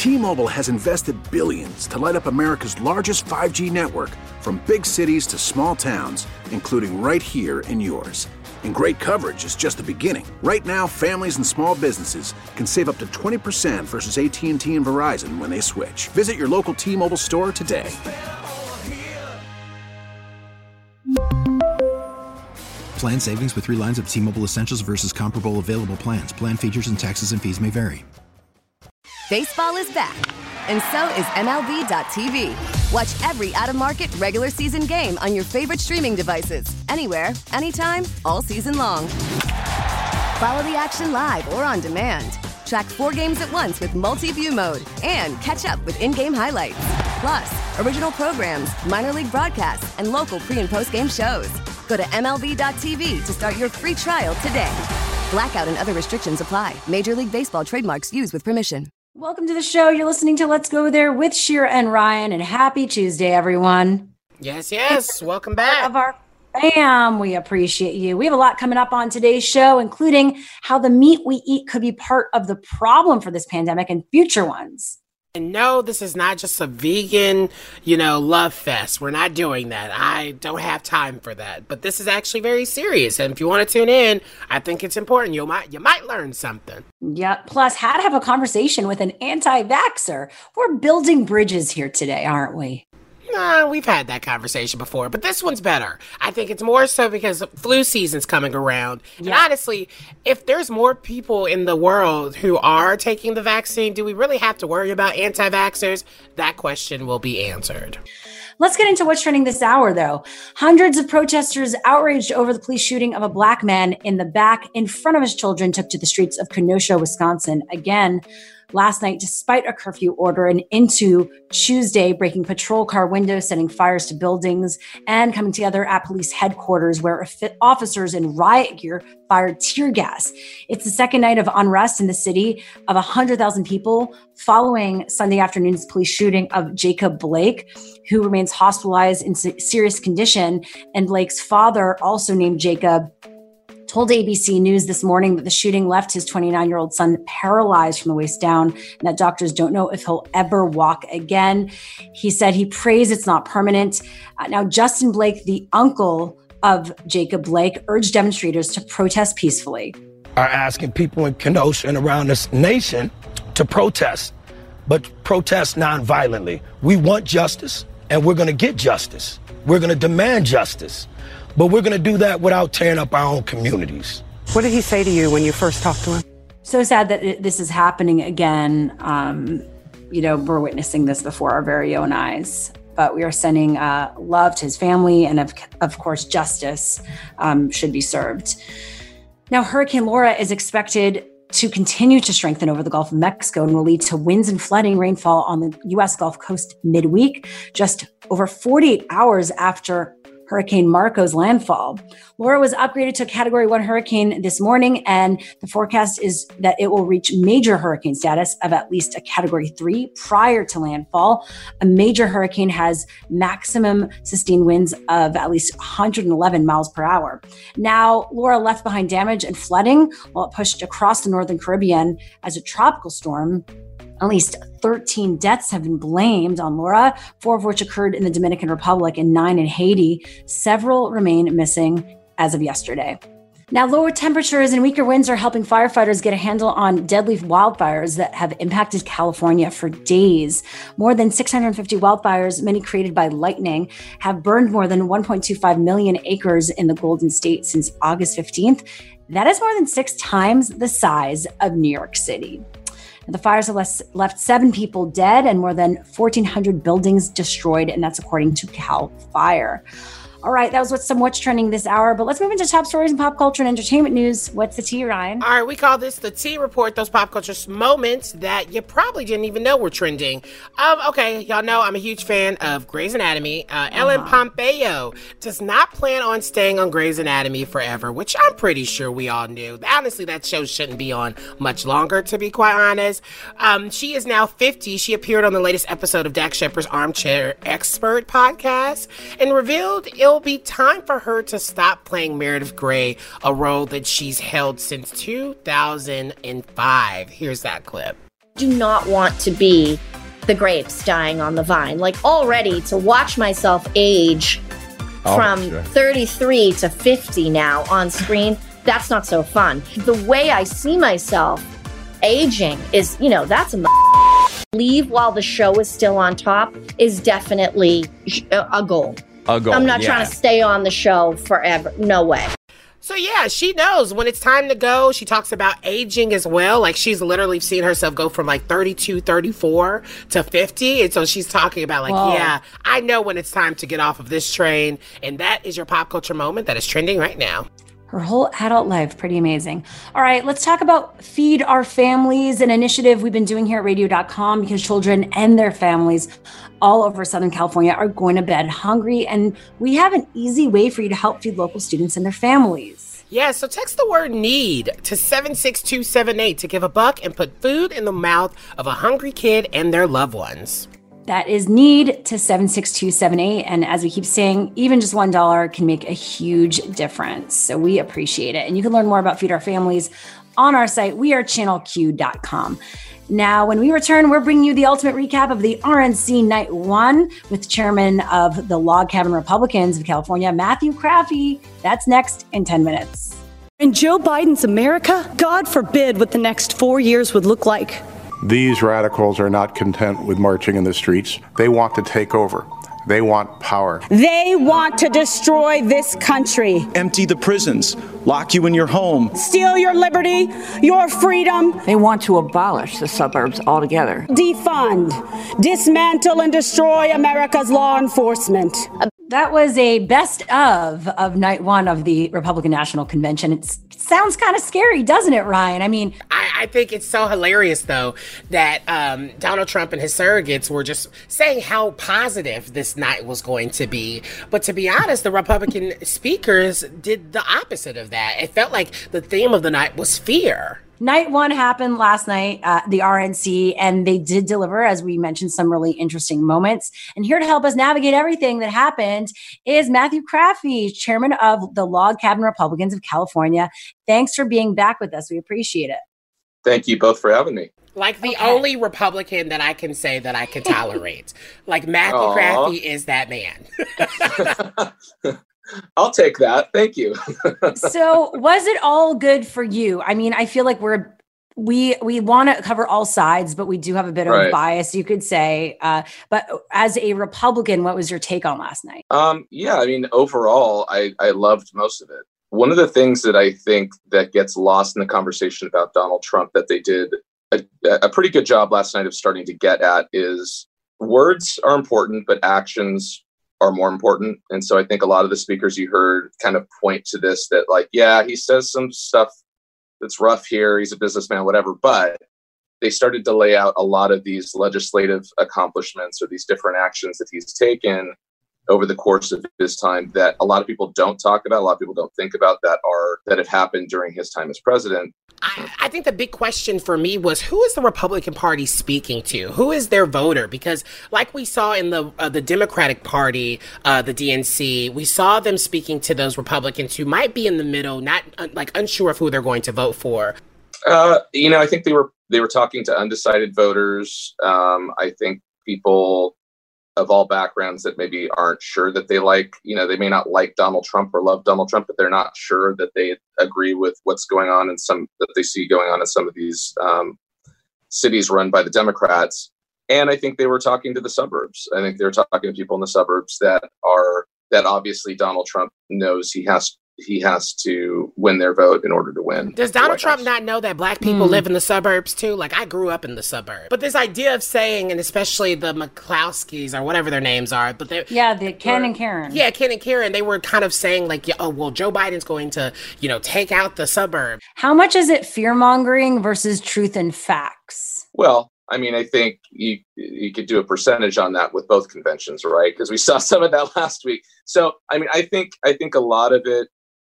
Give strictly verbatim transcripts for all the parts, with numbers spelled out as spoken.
T-Mobile has invested billions to light up America's largest five G network, from big cities to small towns, including right here in yours. And great coverage is just the beginning. Right now, families and small businesses can save up to twenty percent versus A T and T and Verizon when they switch. Visit your local T-Mobile store today. Plan savings with three lines of T-Mobile Essentials versus comparable available plans. Plan features and taxes and fees may vary. Baseball is back, and so is M L B dot T V. Watch every out-of-market regular season game on your favorite streaming devices, anywhere, anytime, all season long. Follow the action live or on demand. Track four games at once with multi-view mode and catch up with in-game highlights. Plus, original programs, minor league broadcasts, and local pre- and post-game shows. Go to M L B dot T V to start your free trial today. Blackout and other restrictions apply. Major League Baseball trademarks used with permission. Welcome to the show. You're listening to Let's Go There with Shira and Ryan, and happy Tuesday, everyone. Yes, yes. Welcome back. Of our fam, we appreciate you. We have a lot coming up on today's show, including how the meat we eat could be part of the problem for this pandemic and future ones. And no, this is not just a vegan, you know, love fest. We're not doing that. I don't have time for that. But this is actually very serious. And if you want to tune in, I think it's important. You might you might learn something. Yeah. Plus, how to have a conversation with an anti-vaxxer. We're building bridges here today, aren't we? Nah, we've had that conversation before, but this one's better. I think it's more so because flu season's coming around. Yeah. And honestly, if there's more people in the world who are taking the vaccine, do we really have to worry about anti-vaxxers? That question will be answered. Let's get into what's trending this hour, though. Hundreds of protesters outraged over the police shooting of a black man in the back in front of his children took to the streets of Kenosha, Wisconsin. Again, last night, despite a curfew order, and into Tuesday, breaking patrol car windows, setting fires to buildings, and coming together at police headquarters where officers in riot gear fired tear gas. It's the second night of unrest in the city of one hundred thousand people following Sunday afternoon's police shooting of Jacob Blake, who remains hospitalized in serious condition. And Blake's father, also named Jacob, told A B C News this morning that the shooting left his twenty-nine-year-old son paralyzed from the waist down and that doctors don't know if he'll ever walk again. He said he prays it's not permanent. Uh, now, Justin Blake, the uncle of Jacob Blake, urged demonstrators to protest peacefully. Are asking people in Kenosha and around this nation to protest, but protest non-violently. We want justice, and we're going to get justice. We're going to demand justice. But we're going to do that without tearing up our own communities. What did he say to you when you first talked to him? So sad that it, this is happening again. Um, you know, we're witnessing this before our very own eyes. But we are sending uh, love to his family, and of, of course, justice um, should be served. Now, Hurricane Laura is expected to continue to strengthen over the Gulf of Mexico and will lead to winds and flooding rainfall on the U S Gulf Coast midweek, just over forty-eight hours after Hurricane Marco's landfall. Laura was upgraded to a Category one hurricane this morning, and the forecast is that it will reach major hurricane status of at least a Category three prior to landfall. A major hurricane has maximum sustained winds of at least one hundred eleven miles per hour. Now, Laura left behind damage and flooding while it pushed across the northern Caribbean as a tropical storm. At least thirteen deaths have been blamed on Laura, four of which occurred in the Dominican Republic and nine in Haiti. Several remain missing as of yesterday. Now, lower temperatures and weaker winds are helping firefighters get a handle on deadly wildfires that have impacted California for days. More than six hundred fifty wildfires, many created by lightning, have burned more than one point two five million acres in the Golden State since August fifteenth. That is more than six times the size of New York City. The fires have left seven people dead and more than fourteen hundred buildings destroyed, and that's according to CAL FIRE. All right, that was what's some what's trending this hour, but let's move into top stories and pop culture and entertainment news. What's the tea, Ryan? All right, we call this the Tea Report, those pop culture moments that you probably didn't even know were trending. Um, okay, y'all know I'm a huge fan of Grey's Anatomy. Uh, uh-huh. Ellen Pompeo does not plan on staying on Grey's Anatomy forever, which I'm pretty sure we all knew. Honestly, that show shouldn't be on much longer, to be quite honest. Um, she is now fifty. She appeared on the latest episode of Dax Shepard's Armchair Expert podcast and revealed it'll be time for her to stop playing Meredith Grey, a role that she's held since two thousand five. Here's that clip. do not want to be the grapes dying on the vine. Like already to watch myself age oh, from sure. thirty-three to fifty now on screen, that's not so fun. The way I see myself aging is, you know, that's a leave while the show is still on top is definitely a goal. A goal. I'm not yeah. trying to stay on the show forever. No way. So yeah, she knows when it's time to go. She talks about aging as well. Like she's literally seen herself go from like thirty-two, thirty-four to fifty. And so she's talking about like, Whoa. yeah, I know when it's time to get off of this train. And that is your pop culture moment that is trending right now. Her whole adult life, pretty amazing. All right, let's talk about Feed Our Families, an initiative we've been doing here at radio dot com because children and their families all over Southern California are going to bed hungry. And we have an easy way for you to help feed local students and their families. Yeah, so text the word NEED to seven six two seven eight to give a buck and put food in the mouth of a hungry kid and their loved ones. That is NEED to seven six two seven eight. And as we keep saying, even just one dollar can make a huge difference. So we appreciate it. And you can learn more about Feed Our Families on our site, we are channel q dot com. Now, when we return, we're bringing you the ultimate recap of the R N C Night One with Chairman of the Log Cabin Republicans of California, Matthew Crafty. That's next in ten minutes. In Joe Biden's America, God forbid what the next four years would look like. These radicals are not content with marching in the streets. They want to take over. They want power. They want to destroy this country. Empty the prisons. Lock you in your home. Steal your liberty, your freedom. They want to abolish the suburbs altogether. Defund, dismantle, and destroy America's law enforcement. That was a best of of night one of the Republican National Convention. It's, it sounds kind of scary, doesn't it, Ryan? I mean, I, I think it's so hilarious, though, that um, Donald Trump and his surrogates were just saying how positive this night was going to be. But to be honest, the Republican speakers did the opposite of that. It felt like the theme of the night was fear. Night one happened last night at the R N C, and they did deliver, as we mentioned, some really interesting moments. And here to help us navigate everything that happened is Matthew Crafty, chairman of the Log Cabin Republicans of California. Thanks for being back with us. We appreciate it. Thank you both for having me. Like the okay. only Republican that I can say that I can tolerate. Like Matthew Aww. Crafty is that man. I'll take that. Thank you. So was it all good for you? I mean, I feel like we're, we, we want to cover all sides, but we do have a bit of right. bias, you could say. Uh, but as a Republican, what was your take on last night? Um, yeah, I mean, overall, I, I loved most of it. One of the things that I think that gets lost in the conversation about Donald Trump that they did a, a pretty good job last night of starting to get at is words are important, but actions are more important. And so I think a lot of the speakers you heard kind of point to this, that like, yeah, he says some stuff that's rough here. He's a businessman, whatever. But they started to lay out a lot of these legislative accomplishments or these different actions that he's taken over the course of his time that a lot of people don't talk about, a lot of people don't think about, that are that have happened during his time as president. I, I think the big question for me was, who is the Republican Party speaking to? Who is their voter? Because like we saw in the uh, the Democratic Party, uh, the D N C, we saw them speaking to those Republicans who might be in the middle, not uh, like unsure of who they're going to vote for. Uh, you know, I think they were they were talking to undecided voters. Um, I think people of all backgrounds that maybe aren't sure that they like, you know, they may not like Donald Trump or love Donald Trump, but they're not sure that they agree with what's going on in some, that they see going on in some of these um, cities run by the Democrats. And I think they were talking to the suburbs. I think they were talking to people in the suburbs that are, that obviously Donald Trump knows he has he has to win their vote in order to win. Does Donald Trump not know that black people mm. live in the suburbs too? Like, I grew up in the suburbs. But this idea of saying, and especially the McClowskys or whatever their names are, but they yeah, the Ken or, and Karen. Yeah, Ken and Karen, they were kind of saying like, oh, well, Joe Biden's going to, you know, take out the suburbs. How much is it fear-mongering versus truth and facts? Well, I mean, I think you you could do a percentage on that with both conventions, right? Because we saw some of that last week. So, I mean, I think I think a lot of it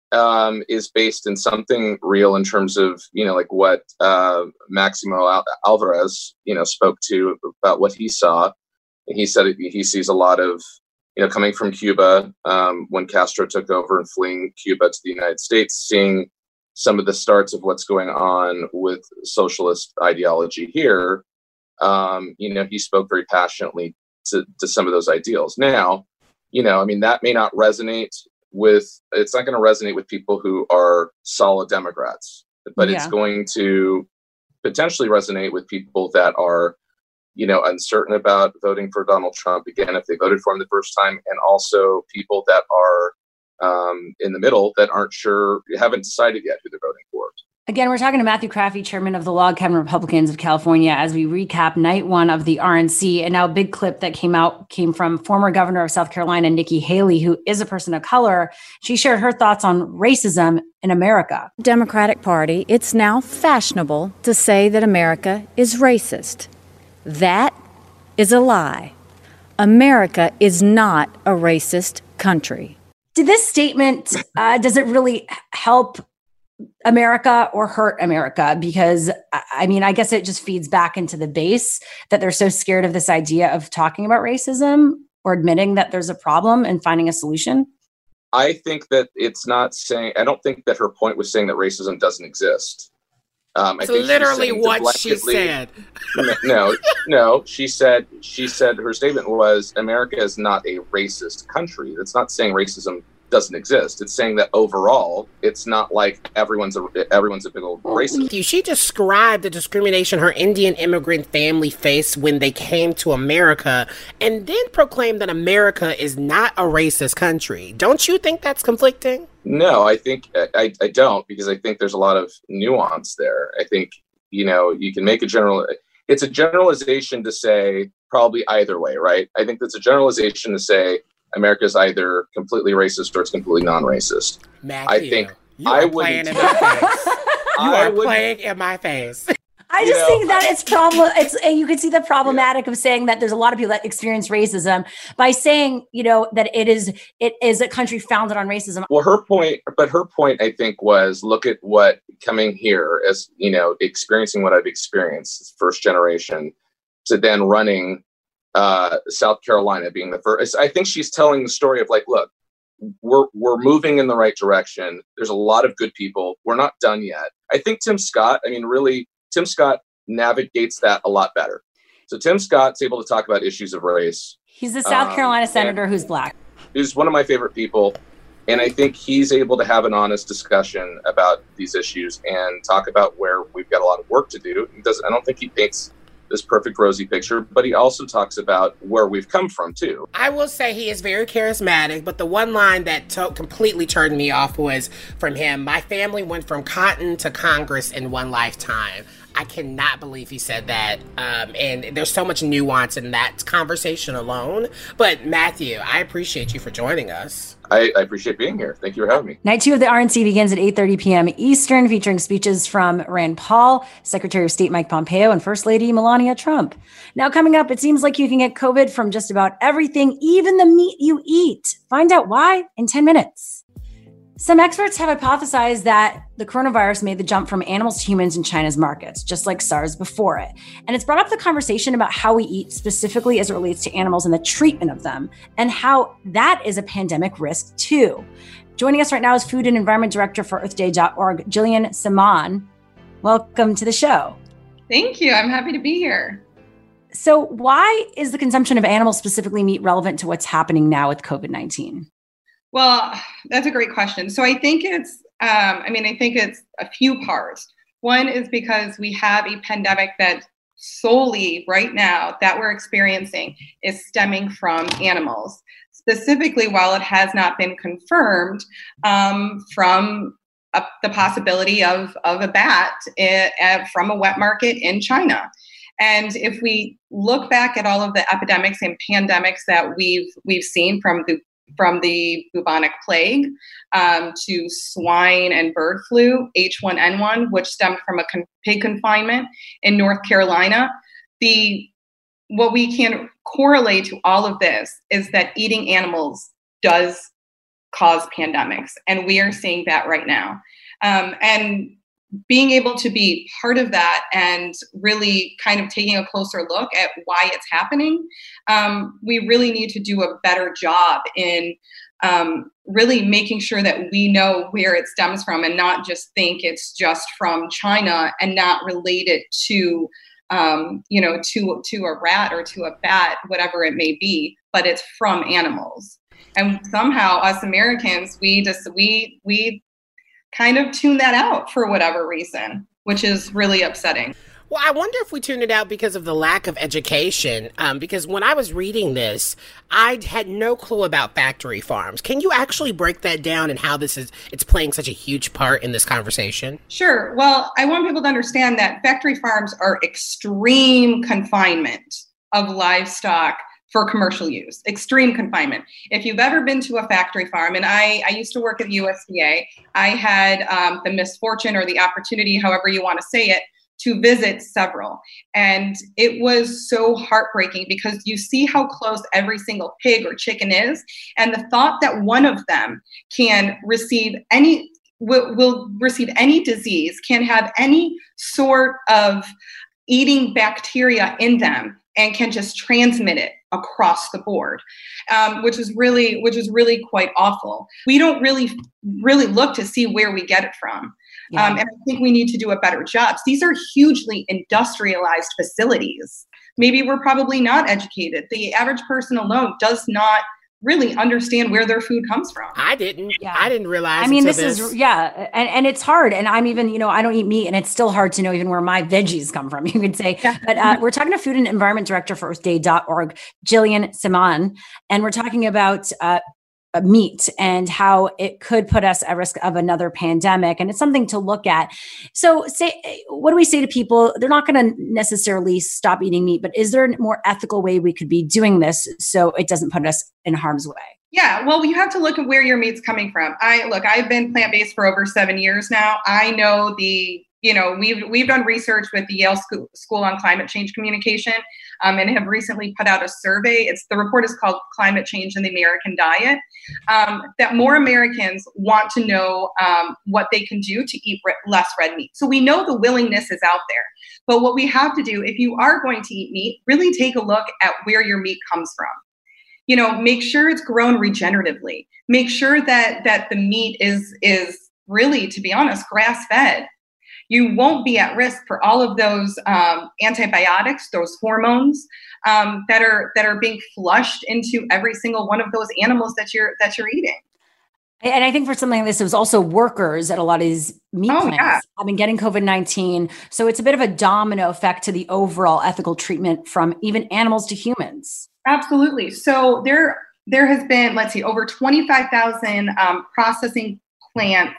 um, is based in something real in terms of, you know, like what uh, Maximo Al- Alvarez, you know, spoke to about what he saw. And he said he sees a lot of, you know, coming from Cuba um, when Castro took over and fleeing Cuba to the United States, seeing some of the starts of what's going on with socialist ideology here. um, you know, he spoke very passionately to, to some of those ideals. Now, you know, I mean, that may not resonate with, it's not going to resonate with people who are solid Democrats, but yeah. it's going to potentially resonate with people that are, you know, uncertain about voting for Donald Trump again, if they voted for him the first time, and also people that are um, in the middle that aren't sure, haven't decided yet who they're voting for. Again, we're talking to Matthew Crafty, chairman of the Log Cabin Republicans of California, as we recap night one of the R N C. And now a big clip that came out came from former governor of South Carolina, Nikki Haley, who is a person of color. She shared her thoughts on racism in America. Democratic Party, it's now fashionable to say that America is racist. That is a lie. America is not a racist country. Did this statement, uh, does it really help America or hurt America? Because, I mean, I guess it just feeds back into the base that they're so scared of this idea of talking about racism or admitting that there's a problem and finding a solution. I think that it's not saying, I don't think that her point was saying that racism doesn't exist. Um, I it's think literally what she said. No, no, she said, she said her statement was America is not a racist country. That's not saying racism doesn't exist. It's saying that overall, it's not like everyone's a everyone's a big old racist. She described the discrimination her Indian immigrant family faced when they came to America, and then proclaimed that America is not a racist country. Don't you think that's conflicting? No, I think I, I don't, because I think there's a lot of nuance there. I think, you know, you can make a general. It's a generalization to say probably either way, right? I think that's a generalization to say America is either completely racist or it's completely non-racist. Matthew, I think you I are would. Playing in my face. You are playing in my face. I just you know, think that it's problem. It's you can see the problematic yeah. of saying that there's a lot of people that experience racism by saying, you know, that it is it is a country founded on racism. Well, her point, but her point, I think, was look at what coming here as, you know, experiencing what I've experienced, first generation, to then running uh, South Carolina being the first. I think she's telling the story of like, look, we're we're moving in the right direction. There's a lot of good people. We're not done yet. I think Tim Scott, I mean, really, Tim Scott navigates that a lot better. So Tim Scott's able to talk about issues of race. He's the South um, Carolina senator who's black. He's one of my favorite people. And I think he's able to have an honest discussion about these issues and talk about where we've got a lot of work to do. He doesn't, I don't think he paints this perfect rosy picture, but he also talks about where we've come from too. I will say he is very charismatic, but the one line that to- completely turned me off was from him, "My family went from cotton to Congress in one lifetime." I cannot believe he said that. Um, and there's so much nuance in that conversation alone. But Matthew, I appreciate you for joining us. I, I appreciate being here. Thank you for having me. Night two of the R N C begins at eight thirty p.m. Eastern, featuring speeches from Rand Paul, Secretary of State Mike Pompeo, and First Lady Melania Trump. Now coming up, it seems like you can get COVID from just about everything, even the meat you eat. Find out why in ten minutes. Some experts have hypothesized that the coronavirus made the jump from animals to humans in China's markets, just like SARS before it. And it's brought up the conversation about how we eat specifically as it relates to animals and the treatment of them, and how that is a pandemic risk too. Joining us right now is Food and Environment Director for Earth Day dot org, Jillian Simon. Welcome to the show. Thank you. I'm happy to be here. So why is the consumption of animals, specifically meat, relevant to what's happening now with COVID nineteen? Well, that's a great question. So I think it's, um, I mean, I think it's a few parts. One is because we have a pandemic that solely right now that we're experiencing is stemming from animals. Specifically, while it has not been confirmed, um, from a, the possibility of, of a bat uh, from a wet market in China. And if we look back at all of the epidemics and pandemics that we've we've seen from the from the bubonic plague um, to swine and bird flu, H one N one, which stemmed from a con- pig confinement in North Carolina. The what we can correlate to all of this is that eating animals does cause pandemics, and we are seeing that right now. Um, and being able to be part of that and really kind of taking a closer look at why it's happening, um, we really need to do a better job in um, really making sure that we know where it stems from and not just think it's just from China and not relate it to um, you know, to to a rat or to a bat, whatever it may be, but it's from animals. And somehow us Americans, we just we we kind of tune that out for whatever reason, which is really upsetting. Well, I wonder if we tuned it out because of the lack of education. Um, because when I was reading this, I had no clue about factory farms. Can you actually break that down and how this is, it's playing such a huge part in this conversation? Sure. Well, I want people to understand that factory farms are extreme confinement of livestock for commercial use, extreme confinement. If you've ever been to a factory farm, and I, I used to work at U S D A, I had um, the misfortune or the opportunity, however you want to say it, to visit several. And it was so heartbreaking because you see how close every single pig or chicken is. And the thought that one of them can receive any, will, will receive any disease, can have any sort of eating bacteria in them and can just transmit it across the board, um, which is really, which is really quite awful. We don't really, really look to see where we get it from. Yeah. Um, and I think we need to do a better job. These are hugely industrialized facilities. Maybe we're probably not educated. The average person alone does not really understand where their food comes from. I didn't. Yeah. I didn't realize. I mean, this, this is, yeah. And, and it's hard. And I'm even, you know, I don't eat meat and it's still hard to know even where my veggies come from, you could say. Yeah. But uh, we're talking to Food and Environment Director for Earth Day dot org, Jillian Simon. And we're talking about uh, meat and how it could put us at risk of another pandemic. And it's something to look at. So say, what do we say to people? They're not going to necessarily stop eating meat, but is there a more ethical way we could be doing this so it doesn't put us in harm's way? Yeah, well, you have to look at where your meat's coming from. I look, I've been plant-based for over seven years now. I know the, you know, we've we've done research with the Yale School, School on Climate Change Communication, um, and have recently put out a survey. It's the report is called Climate Change in the American Diet. Um, that more Americans want to know um, what they can do to eat re- less red meat. So we know the willingness is out there. But what we have to do, if you are going to eat meat, really take a look at where your meat comes from. You know, make sure it's grown regeneratively. Make sure that that the meat is is really, to be honest, grass-fed. You won't be at risk for all of those um, antibiotics, those hormones um, that are that are being flushed into every single one of those animals that you're that you're eating. And I think for something like this, it was also workers at a lot of these meat oh, plants. Yeah. I mean, getting COVID nineteen. So it's a bit of a domino effect to the overall ethical treatment from even animals to humans. Absolutely. So there, there has been, let's see, over twenty-five thousand um, processing plants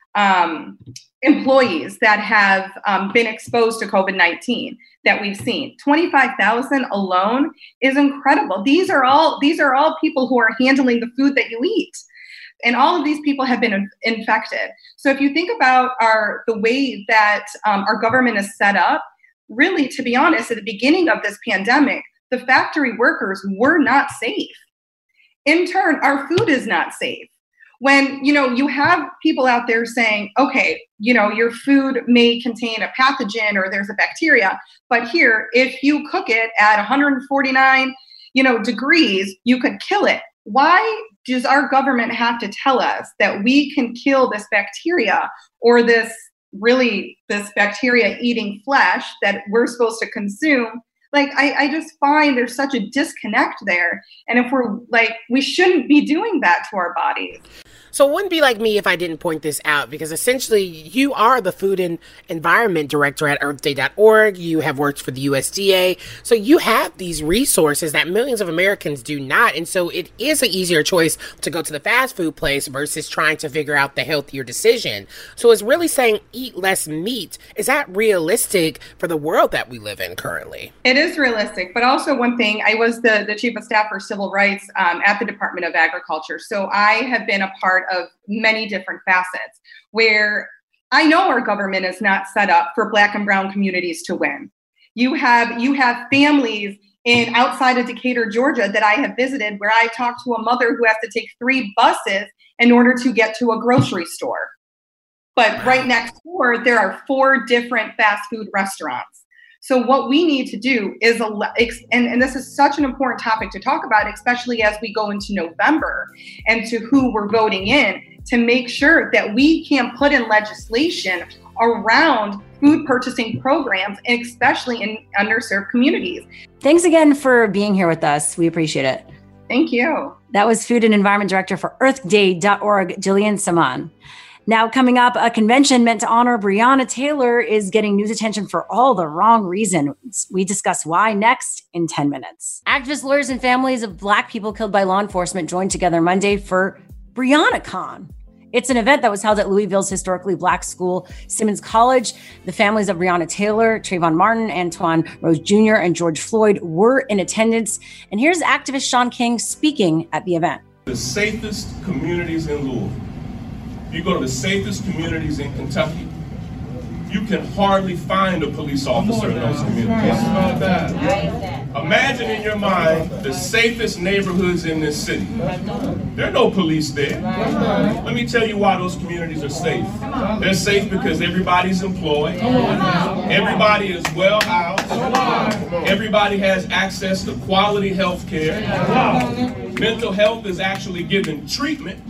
um, employees that have um, been exposed to COVID nineteen that we've seen. twenty-five thousand alone is incredible. These are all these are all people who are handling the food that you eat. And all of these people have been infected. So if you think about our the way that um, our government is set up, really, to be honest, at the beginning of this pandemic, the factory workers were not safe. In turn, our food is not safe. When, you know, you have people out there saying, okay, you know, your food may contain a pathogen or there's a bacteria, but here, if you cook it at one hundred forty-nine, you know, degrees, you could kill it. Why does our government have to tell us that we can kill this bacteria or this really, this bacteria eating flesh that we're supposed to consume? Like, I, I just find there's such a disconnect there. And if we're like, we shouldn't be doing that to our bodies. So it wouldn't be like me if I didn't point this out, because essentially you are the Food and Environment Director at Earth Day dot org. You have worked for the U S D A. So you have these resources that millions of Americans do not. And so it is an easier choice to go to the fast food place versus trying to figure out the healthier decision. So it's really saying eat less meat. Is that realistic for the world that we live in currently? It is realistic. But also one thing, I was the, the Chief of Staff for Civil Rights um, at the Department of Agriculture. So I have been a part of many different facets where I know our government is not set up for Black and brown communities to win. You have you have families in outside of Decatur, Georgia that I have visited where I talked to a mother who has to take three buses in order to get to a grocery store. But right next door, there are four different fast food restaurants. So what we need to do is, and, and this is such an important topic to talk about, especially as we go into November and to who we're voting in, to make sure that we can put in legislation around food purchasing programs, and especially in underserved communities. Thanks again for being here with us. We appreciate it. Thank you. That was Food and Environment Director for earth day dot org, Jillian Samaan. Now, coming up, a convention meant to honor Breonna Taylor is getting news attention for all the wrong reasons. We discuss why next in ten minutes. Activists, lawyers, and families of Black people killed by law enforcement joined together Monday for BreonnaCon. It's an event that was held at Louisville's historically Black school, Simmons College. The families of Breonna Taylor, Trayvon Martin, Antoine Rose Junior, and George Floyd were in attendance. And here's activist Shaun King speaking at the event. The safest communities in Louisville. You go to the safest communities in Kentucky, you can hardly find a police officer in those communities. Imagine in your mind the safest neighborhoods in this city. There are no police there. Let me tell you why those communities are safe. They're safe because everybody's employed. Everybody is well housed. Everybody has access to quality health care. Mental health is actually given treatment.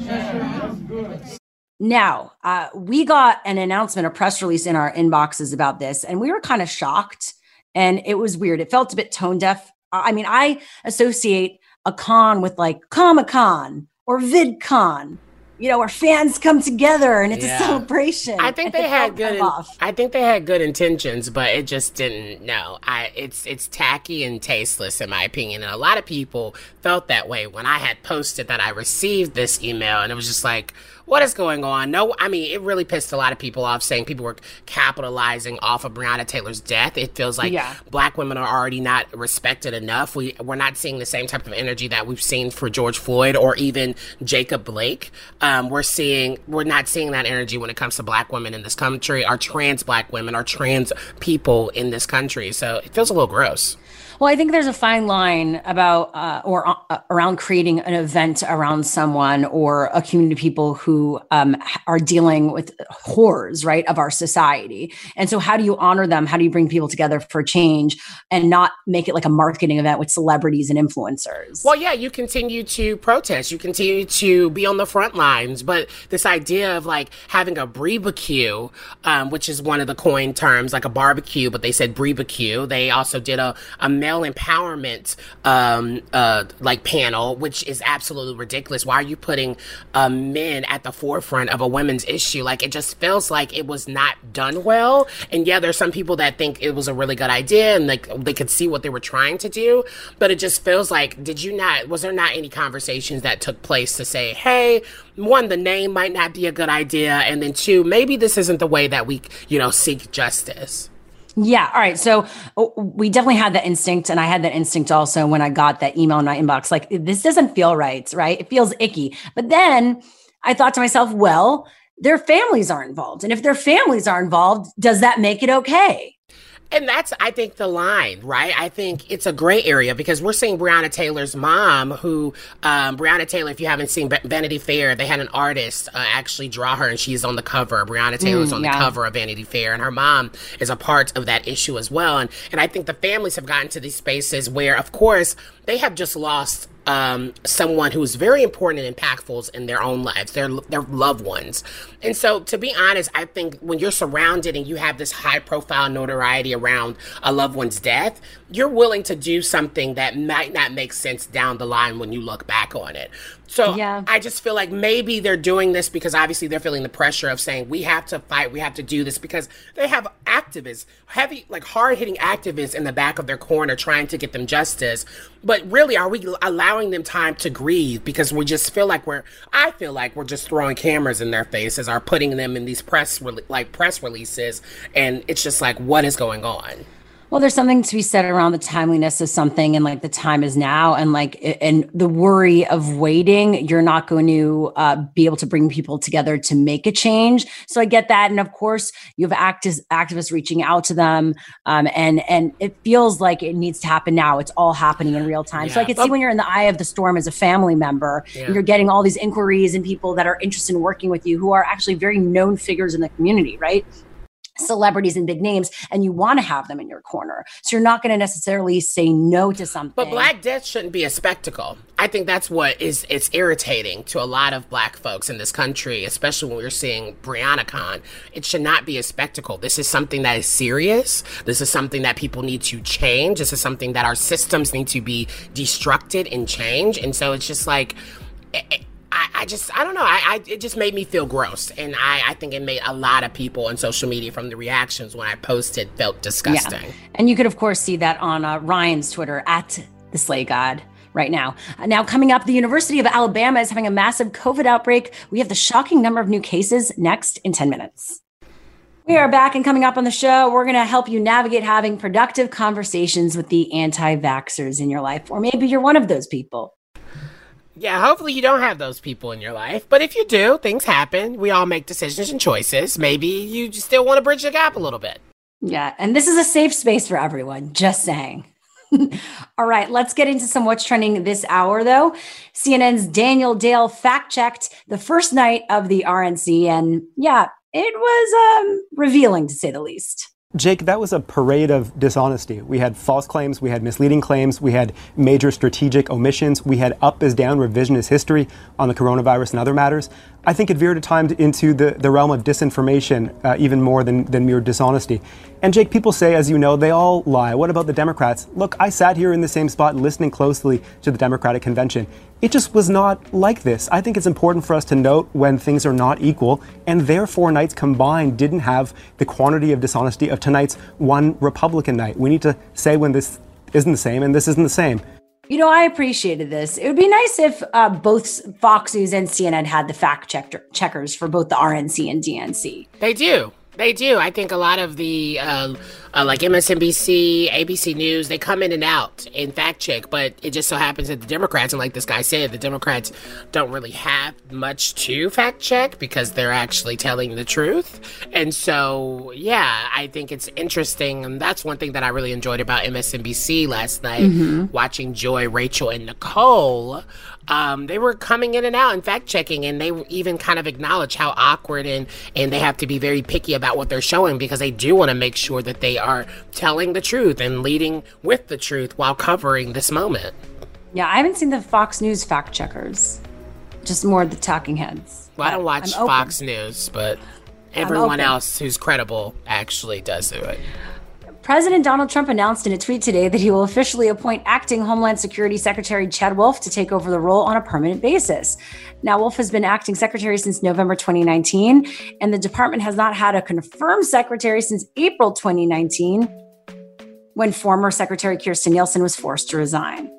Now, uh, we got an announcement, a press release in our inboxes about this, and we were kind of shocked, and it was weird. It felt a bit tone deaf. I mean, I associate a con with like Comic-Con or VidCon, you know, where fans come together and it's yeah. a celebration. I think they had good. In, I think they had good intentions, but it just didn't. No, I. It's it's tacky and tasteless, in my opinion. And a lot of people felt that way when I had posted that I received this email, and it was just like, what is going on? No, I mean, it really pissed a lot of people off, saying people were capitalizing off of Breonna Taylor's death. It feels like yeah. Black women are already not respected enough. We, we're not seeing the same type of energy that we've seen for George Floyd or even Jacob Blake. Um, we're seeing, we're not seeing that energy when it comes to Black women in this country, or trans Black women, or trans people in this country. So it feels a little gross. Well, I think there's a fine line about uh, or uh, around creating an event around someone or a community of people who um, are dealing with horrors, right, of our society. And so how do you honor them? How do you bring people together for change and not make it like a marketing event with celebrities and influencers? Well, yeah, you continue to protest. You continue to be on the front lines. But this idea of like having a barbecue, um, which is one of the coined terms, like a barbecue, but they said barbecue. They also did a, a male empowerment um uh like panel, which is absolutely ridiculous. Why are you putting uh, men at the forefront of a women's issue? Like, it just feels like it was not done well. And yeah, there's some people that think it was a really good idea and like they could see what they were trying to do, but it just feels like, did you not was there not any conversations that took place to say, hey, one, the name might not be a good idea, and then two, maybe this isn't the way that we, you know, seek justice? Yeah. All right. So we definitely had that instinct. And I had that instinct also when I got that email in my inbox, like, this doesn't feel right. Right. It feels icky. But then I thought to myself, well, their families are involved. And if their families are involved, does that make it okay? And that's, I think, the line, right? I think it's a gray area because we're seeing Breonna Taylor's mom, who, um, Breonna Taylor, if you haven't seen Vanity Fair, they had an artist uh, actually draw her, and she's on the cover. Breonna Taylor's mm, on yeah. the cover of Vanity Fair, and her mom is a part of that issue as well. And, and I think the families have gotten to these spaces where, of course, they have just lost Um, someone who is very important and impactful in their own lives, their their loved ones. And so, to be honest, I think when you're surrounded and you have this high-profile notoriety around a loved one's death, you're willing to do something that might not make sense down the line when you look back on it. So yeah. I just feel like maybe they're doing this because obviously they're feeling the pressure of saying, we have to fight, we have to do this, because they have activists, heavy, like hard-hitting activists in the back of their corner trying to get them justice. But really, are we allowing them time to grieve? Because we just feel like we're, I feel like we're just throwing cameras in their faces, or putting them in these press, re- like press releases. And it's just like, what is going on? Well, there's something to be said around the timeliness of something, and like the time is now, and like, and the worry of waiting, you're not going to uh, be able to bring people together to make a change. So I get that. And of course you have activists, activists reaching out to them. Um, and, and it feels like it needs to happen now. It's all happening in real time. Yeah. So I can see when you're in the eye of the storm as a family member, yeah. and you're getting all these inquiries and people that are interested in working with you, who are actually very known figures in the community, right? Celebrities and big names, and you want to have them in your corner. So you're not going to necessarily say no to something. But Black death shouldn't be a spectacle. I think that's what is it's irritating to a lot of black folks in this country, especially when we're seeing BriannaCon. It should not be a spectacle. This is something that is serious. This is something that people need to change. This is something that our systems need to be destructed and change. And so it's just like, it, I, I just, I don't know. I, I, it just made me feel gross. And I, I think it made a lot of people on social media from the reactions when I posted felt disgusting. Yeah. And you could, of course, see that on uh, Ryan's Twitter, at the Slay God. Right now. Uh, now, coming up, the University of Alabama is having a massive COVID outbreak. We have the shocking number of new cases next in ten minutes. We are back, and coming up on the show, we're going to help you navigate having productive conversations with the anti-vaxxers in your life. Or maybe you're one of those people. Yeah, hopefully you don't have those people in your life. But if you do, things happen. We all make decisions and choices. Maybe you still want to bridge the gap a little bit. Yeah, and this is a safe space for everyone, just saying. All right, let's get into some what's trending this hour, though. C N N's Daniel Dale fact-checked the first night of the R N C, and yeah, it was um, revealing, to say the least. Jake, that was a parade of dishonesty. We had false claims, we had misleading claims, we had major strategic omissions, we had up is down revisionist history on the coronavirus and other matters. I think it veered at times into the, the realm of disinformation, uh, even more than, than mere dishonesty. And Jake, people say, as you know, they all lie. What about the Democrats? Look, I sat here in the same spot listening closely to the Democratic convention. It just was not like this. I think it's important for us to note when things are not equal, and their four nights combined didn't have the quantity of dishonesty of tonight's one Republican night. We need to say when this isn't the same and this isn't the same. You know, I appreciated this. It would be nice if uh, both Fox News and C N N had the fact checker- checkers for both the R N C and D N C. They do. They do. I think a lot of the, uh, uh, like M S N B C, A B C News, they come in and out and fact check, but it just so happens that the Democrats, and like this guy said, the Democrats don't really have much to fact check because they're actually telling the truth. And so, yeah, I think it's interesting. And that's one thing that I really enjoyed about M S N B C last night, mm-hmm. watching Joy, Rachel, and Nicole. Um, they were coming in and out and fact checking, and they even kind of acknowledge how awkward and, and they have to be very picky about what they're showing because they do want to make sure that they are telling the truth and leading with the truth while covering this moment. Yeah, I haven't seen the Fox News fact checkers, just more the talking heads. Well, I don't watch Fox News, but everyone else who's credible actually does do it. President Donald Trump announced in a tweet today that he will officially appoint acting Homeland Security Secretary Chad Wolf to take over the role on a permanent basis. Now, Wolf has been acting secretary since November twenty nineteen, and the department has not had a confirmed secretary since April twenty nineteen, when former Secretary Kirstjen Nielsen was forced to resign.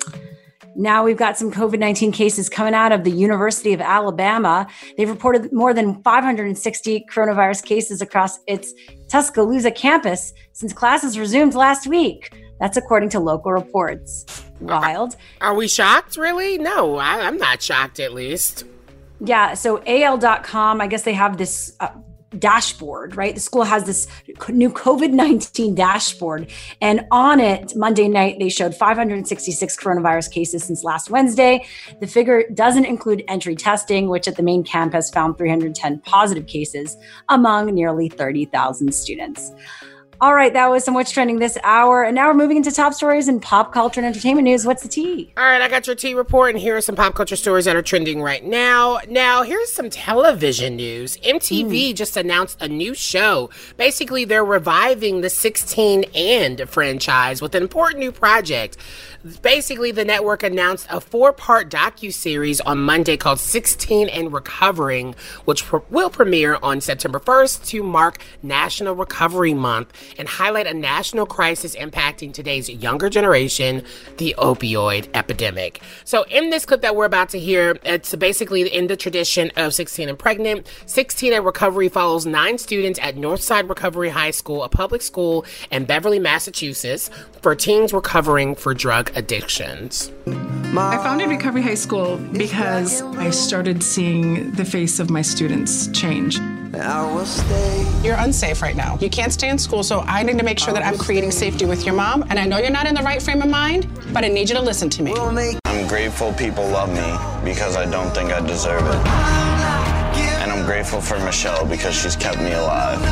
Now we've got some COVID nineteen cases coming out of the University of Alabama. They've reported more than five hundred sixty coronavirus cases across its Tuscaloosa campus since classes resumed last week. That's according to local reports. Wild. Are we shocked, really? No, I, I'm not shocked, at least. Yeah, so A L dot com, I guess they have this uh, dashboard, right? The school has this new COVID nineteen dashboard. And on it, Monday night, they showed five hundred sixty-six coronavirus cases since last Wednesday. The figure doesn't include entry testing, which at the main campus found three hundred ten positive cases among nearly thirty thousand students. All right, that was some What's Trending this hour. And now we're moving into top stories in pop culture and entertainment news. What's the tea? All right, I got your tea report, and here are some pop culture stories that are trending right now. Now, here's some television news. M T V mm. just announced a new show. Basically, they're reviving the sixteen and franchise with an important new project. Basically, the network announced a four-part docuseries on Monday called sixteen and Recovering, which pr- will premiere on September first to mark National Recovery Month and highlight a national crisis impacting today's younger generation, the opioid epidemic. So in this clip that we're about to hear, it's basically in the tradition of sixteen and Pregnant. sixteen and Recovery follows nine students at Northside Recovery High School, a public school in Beverly, Massachusetts, for teens recovering for drug addictions. I founded Recovery High School because I started seeing the face of my students change. You're unsafe right now. You can't stay in school, so I need to make sure that I'm creating safety with your mom. And I know you're not in the right frame of mind, but I need you to listen to me. I'm grateful people love me because I don't think I deserve it. And I'm grateful for Michelle because she's kept me alive.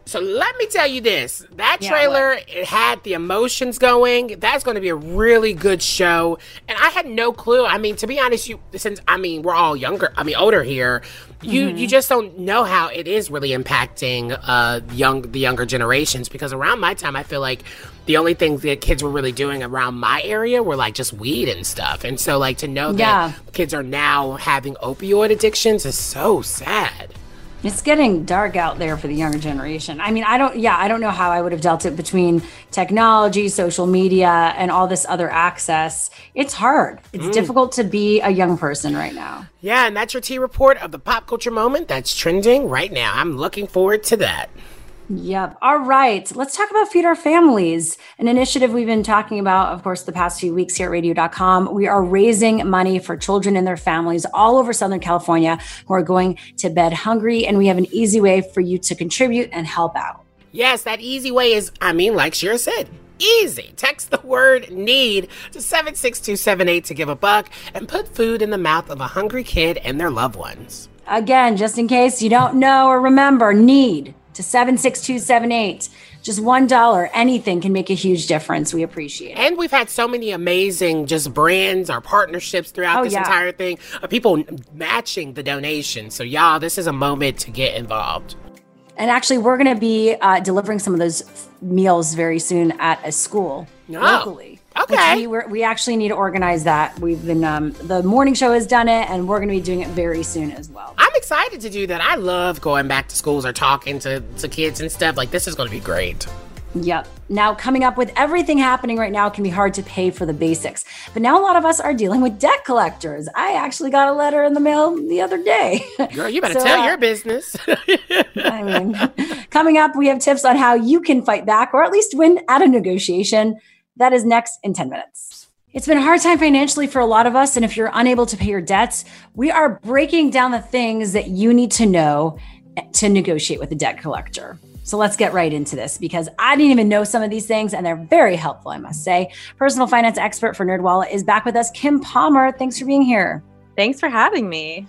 So let me tell you this. That trailer, yeah, it had the emotions going. That's going to be a really good show. And I had no clue. I mean, to be honest, you since, I mean, we're all younger, I mean, older here, you mm-hmm. you just don't know how it is really impacting uh, young the younger generations. Because around my time, I feel like the only things that kids were really doing around my area were like just weed and stuff. And so like to know that yeah. kids are now having opioid addictions is so sad. It's getting dark out there for the younger generation. I mean, I don't, yeah, I don't know how I would have dealt it between technology, social media, and all this other access. It's hard. It's mm. difficult to be a young person right now. Yeah, and that's your T report of the pop culture moment that's trending right now. I'm looking forward to that. Yep. All right. Let's talk about Feed Our Families, an initiative we've been talking about, of course, the past few weeks here at radio dot com. We are raising money for children and their families all over Southern California who are going to bed hungry. And we have an easy way for you to contribute and help out. Yes, that easy way is, I mean, like Shira said, easy. Text the word NEED to seven six two seven eight to give a buck and put food in the mouth of a hungry kid and their loved ones. Again, just in case you don't know or remember, NEED to seven six two seven eight. Just one dollar, anything can make a huge difference. We appreciate it. And we've had so many amazing just brands or partnerships throughout oh, this yeah. entire thing. Uh, people matching the donation. So y'all, this is a moment to get involved. And actually, we're going to be uh, delivering some of those meals very soon at a school oh, locally. Okay. We, we're, we actually need to organize that. We've been, um, the morning show has done it, and we're going to be doing it very soon as well. I'm excited to do that. I love going back to schools or talking to, to kids and stuff. Like, this is going to be great. Yep. Now, coming up with everything happening right now, it can be hard to pay for the basics. But now a lot of us are dealing with debt collectors. I actually got a letter in the mail the other day. Girl, you better so, tell uh, your business. I mean, coming up, we have tips on how you can fight back or at least win at a negotiation. That is next in ten minutes. It's been a hard time financially for a lot of us. And if you're unable to pay your debts, we are breaking down the things that you need to know to negotiate with a debt collector. So let's get right into this because I didn't even know some of these things and they're very helpful, I must say. Personal finance expert for NerdWallet is back with us, Kim Palmer. Thanks for being here. Thanks for having me.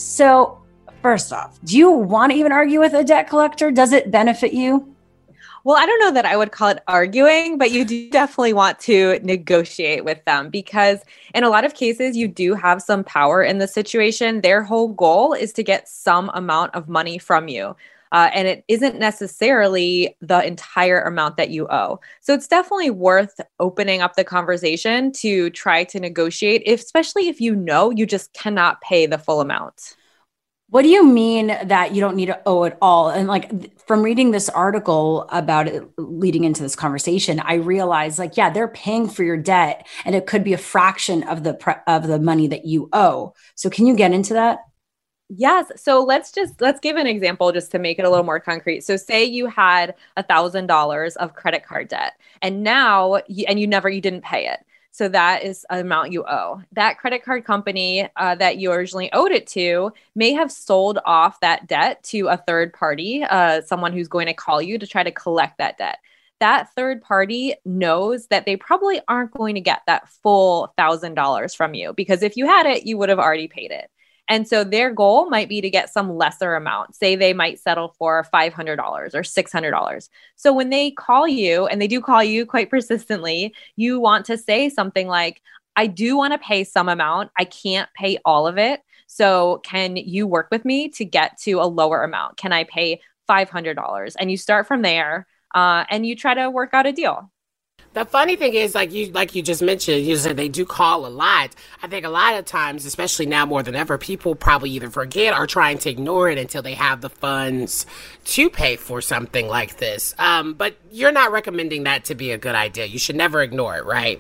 So first off, do you want to even argue with a debt collector? Does it benefit you? Well, I don't know that I would call it arguing, but you do definitely want to negotiate with them because in a lot of cases, you do have some power in the situation. Their whole goal is to get some amount of money from you. Uh, and it isn't necessarily the entire amount that you owe. So it's definitely worth opening up the conversation to try to negotiate, if, especially if you know you just cannot pay the full amount. What do you mean that you don't need to owe it all? And like from reading this article about it leading into this conversation, I realized like, yeah, they're paying for your debt and it could be a fraction of the pre- of the money that you owe. So can you get into that? Yes. So let's just, let's give an example just to make it a little more concrete. So say you had a thousand dollars of credit card debt and now, you, and you never, you didn't pay it. So that is an amount you owe. That credit card company uh, that you originally owed it to may have sold off that debt to a third party, uh, someone who's going to call you to try to collect that debt. That third party knows that they probably aren't going to get that full one thousand dollars from you because if you had it, you would have already paid it. And so their goal might be to get some lesser amount. Say they might settle for five hundred dollars or six hundred dollars. So when they call you, and they do call you quite persistently, you want to say something like, I do want to pay some amount. I can't pay all of it. So can you work with me to get to a lower amount? Can I pay five hundred dollars? And you start from there uh, and you try to work out a deal. The funny thing is, like you like you just mentioned, you said they do call a lot. I think a lot of times, especially now more than ever, people probably either forget or trying to ignore it until they have the funds to pay for something like this. Um, but you're not recommending that to be a good idea. You should never ignore it, right?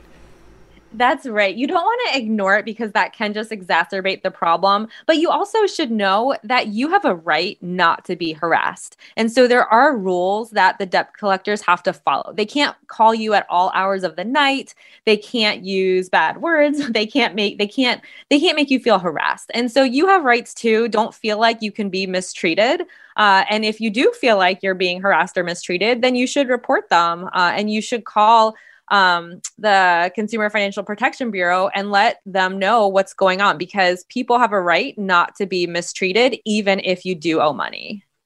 That's right. You don't want to ignore it because that can just exacerbate the problem. But you also should know that you have a right not to be harassed. And so there are rules that the debt collectors have to follow. They can't call you at all hours of the night. They can't use bad words. They can't make they can't they can't make you feel harassed. And so you have rights too. Don't feel like you can be mistreated. Uh, and if you do feel like you're being harassed or mistreated, then you should report them uh, and you should call um, the Consumer Financial Protection Bureau and let them know what's going on because people have a right not to be mistreated, even if you do owe money.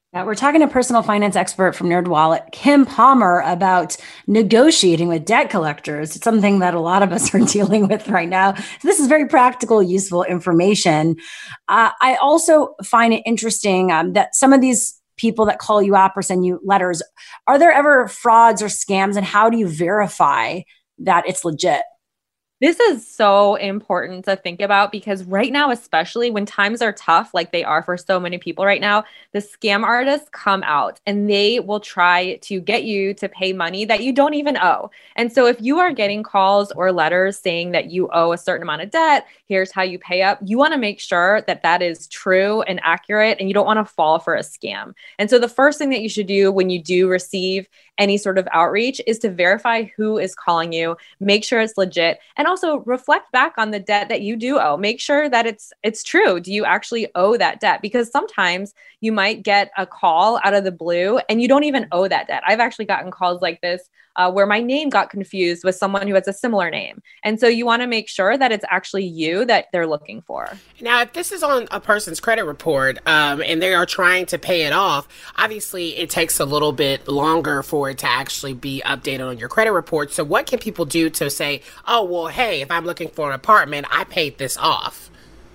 Now, we're talking to personal finance expert from NerdWallet, Kim Palmer, about negotiating with debt collectors. It's something that a lot of us are dealing with right now. So this is very practical, useful information. Uh, I also find it interesting um, that some of these people that call you up or send you letters, are there ever frauds or scams, and how do you verify that it's legit? This is so important to think about because right now, especially when times are tough, like they are for so many people right now, the scam artists come out and they will try to get you to pay money that you don't even owe. And so if you are getting calls or letters saying that you owe a certain amount of debt, here's how you pay up, you want to make sure that that is true and accurate, and you don't want to fall for a scam. And so the first thing that you should do when you do receive any sort of outreach is to verify who is calling you, make sure it's legit, and also reflect back on the debt that you do owe. Make sure that it's it's true. Do you actually owe that debt? Because sometimes you might get a call out of the blue and you don't even owe that debt. I've actually gotten calls like this uh, where my name got confused with someone who has a similar name. And so you want to make sure that it's actually you that they're looking for. Now, if this is on a person's credit report um, and they are trying to pay it off, obviously it takes a little bit longer for it to actually be updated on your credit report. So what can people do to say, oh, well, hey, if I'm looking for an apartment, I paid this off?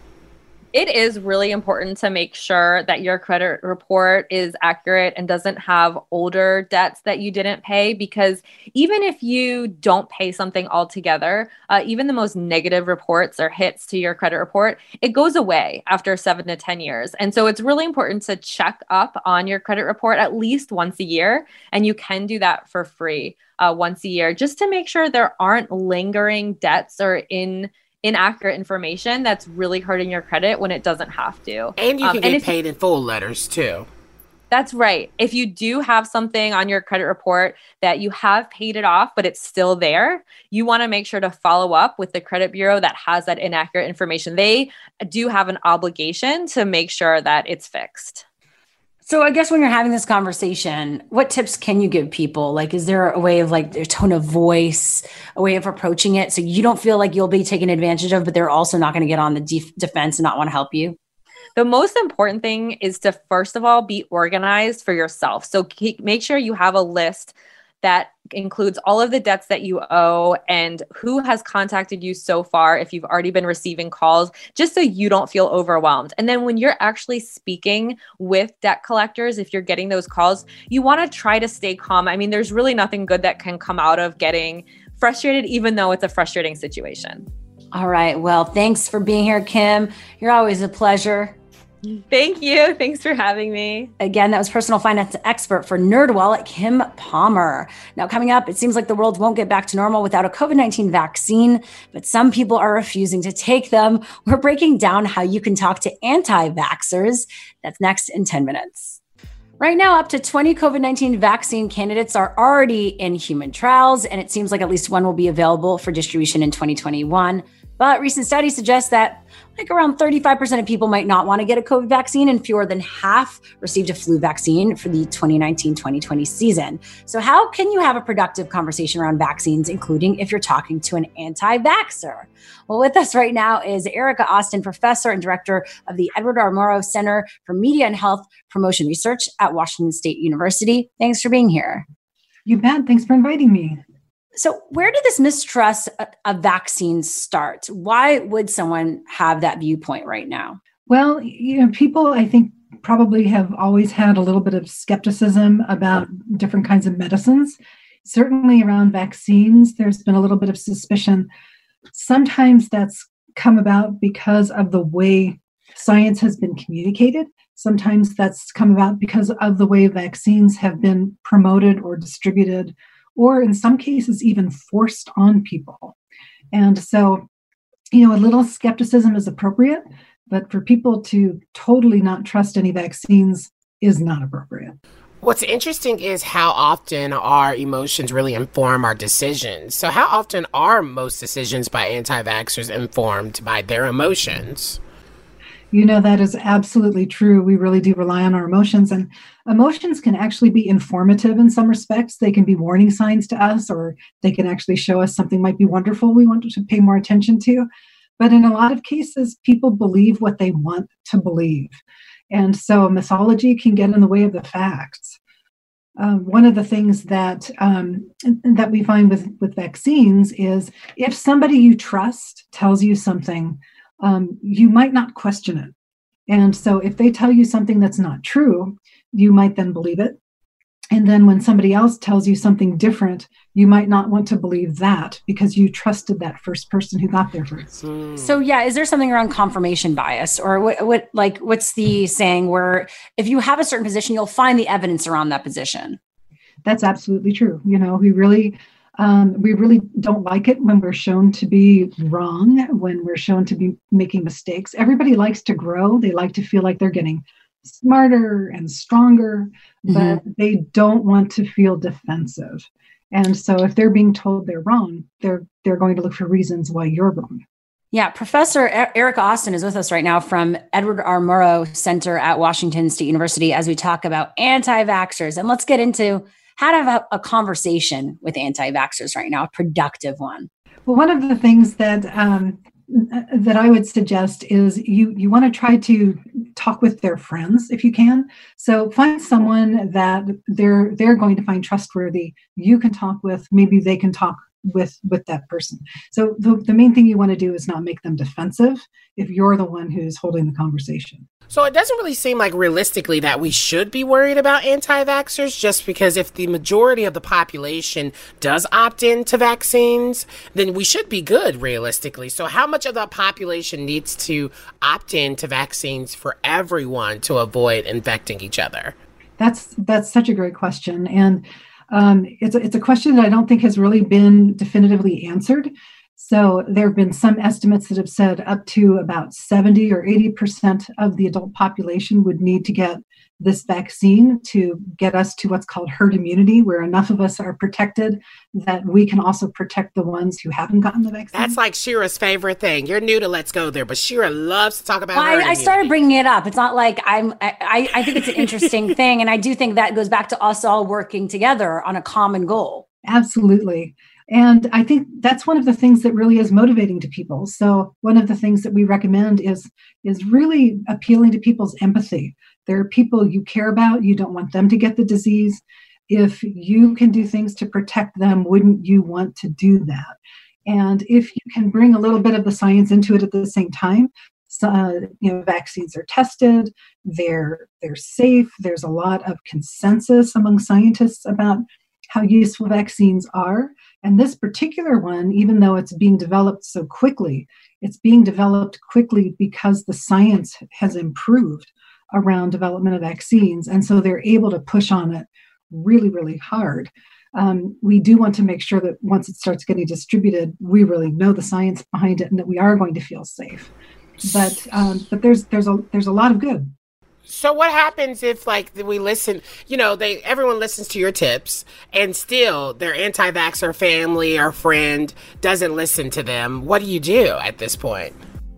It is really important to make sure that your credit report is accurate and doesn't have older debts that you didn't pay, because even if you don't pay something altogether, uh, even the most negative reports or hits to your credit report, it goes away after seven to ten years. And so it's really important to check up on your credit report at least once a year. And you can do that for free uh, once a year, just to make sure there aren't lingering debts or in inaccurate information that's really hurting your credit when it doesn't have to. And you can um, get paid in full letters too. That's right. If you do have something on your credit report that you have paid it off, but it's still there, you want to make sure to follow up with the credit bureau that has that inaccurate information. They do have an obligation to make sure that it's fixed. So I guess when you're having this conversation, what tips can you give people? Like, is there a way of like their tone of voice, a way of approaching it so you don't feel like you'll be taken advantage of, but they're also not going to get on the def- defense and not want to help you? The most important thing is to, first of all, be organized for yourself. So keep, make sure you have a list that includes all of the debts that you owe and who has contacted you so far if you've already been receiving calls, just so you don't feel overwhelmed. And then when you're actually speaking with debt collectors, if you're getting those calls, you want to try to stay calm. I mean, there's really nothing good that can come out of getting frustrated, even though it's a frustrating situation. All right. Well, thanks for being here, Kim. You're always a pleasure. Thank you. Thanks for having me. Again, that was personal finance expert for NerdWallet, Kim Palmer. Now, coming up, it seems like the world won't get back to normal without a covid nineteen vaccine, but some people are refusing to take them. We're breaking down how you can talk to anti-vaxxers. That's next in ten minutes. Right now, up to twenty covid nineteen vaccine candidates are already in human trials, and it seems like at least one will be available for distribution in twenty twenty-one. But recent studies suggest that like around thirty-five percent of people might not want to get a COVID vaccine, and fewer than half received a flu vaccine for the twenty nineteen twenty twenty season. So how can you have a productive conversation around vaccines, including if you're talking to an anti-vaxxer? Well, with us right now is Erica Austin, professor and director of the Edward R. Murrow Center for Media and Health Promotion Research at Washington State University. Thanks for being here. You bet. Thanks for inviting me. So where did this mistrust of vaccines start? Why would someone have that viewpoint right now? Well, you know, people, I think, probably have always had a little bit of skepticism about different kinds of medicines. Certainly around vaccines, there's been a little bit of suspicion. Sometimes that's come about because of the way science has been communicated. Sometimes that's come about because of the way vaccines have been promoted or distributed, or in some cases, even forced on people. And so, you know, a little skepticism is appropriate, but for people to totally not trust any vaccines is not appropriate. What's interesting is how often our emotions really inform our decisions. So how often are most decisions by anti-vaxxers informed by their emotions? You know, that is absolutely true. We really do rely on our emotions, and emotions can actually be informative in some respects. They can be warning signs to us, or they can actually show us something might be wonderful we want to pay more attention to. But in a lot of cases, people believe what they want to believe. And so mythology can get in the way of the facts. Uh, one of the things that um, that we find with, with vaccines is if somebody you trust tells you something, um, you might not question it. And so if they tell you something that's not true, you might then believe it. And then when somebody else tells you something different, you might not want to believe that because you trusted that first person who got there first. Mm. So yeah, is there something around confirmation bias, or what, what, like, what's the saying where if you have a certain position, you'll find the evidence around that position? That's absolutely true. You know, we really, um, we really don't like it when we're shown to be wrong, when we're shown to be making mistakes. Everybody likes to grow. They like to feel like they're getting smarter and stronger, but mm-hmm. they don't want to feel defensive. And so if they're being told they're wrong, they're they're going to look for reasons why you're wrong. Yeah, Professor Erica Austin is with us right now from Edward R. Murrow Center at Washington State University as we talk about anti-vaxxers. And let's get into how to have a conversation with anti-vaxxers right now, a productive one. Well, one of the things that um, that I would suggest is you you want to try to talk with their friends if you can. So find someone that they're they're going to find trustworthy. You can talk with, maybe they can talk with with that person. So the, the main thing you want to do is not make them defensive if you're the one who's holding the conversation. So it doesn't really seem like realistically that we should be worried about anti-vaxxers, just because if the majority of the population does opt into vaccines, then we should be good realistically. So how much of the population needs to opt into vaccines for everyone to avoid infecting each other? That's that's such a great question. And um, it's, a, it's a question that I don't think has really been definitively answered. So there have been some estimates that have said up to about seventy or eighty percent of the adult population would need to get this vaccine to get us to what's called herd immunity, where enough of us are protected that we can also protect the ones who haven't gotten the vaccine. That's like Shira's favorite thing. You're new to Let's Go There, but Shira loves to talk about well, herd I, immunity. I started bringing it up. It's not like I'm, I, I think it's an interesting thing. And I do think that goes back to us all working together on a common goal. Absolutely. And I think that's one of the things that really is motivating to people. So one of the things that we recommend is, is really appealing to people's empathy. There are people you care about. You don't want them to get the disease. If you can do things to protect them, wouldn't you want to do that? And if you can bring a little bit of the science into it at the same time, so, uh, you know, vaccines are tested, they're, they're safe. There's a lot of consensus among scientists about how useful vaccines are. And this particular one, even though it's being developed so quickly, it's being developed quickly because the science has improved around development of vaccines. And so they're able to push on it really, really hard. Um, we do want to make sure that once it starts getting distributed, we really know the science behind it and that we are going to feel safe. But um, but there's there's a there's a lot of good. So what happens if, like, we listen, you know, they everyone listens to your tips and still their anti-vaxxer family or friend doesn't listen to them? What do you do at this point?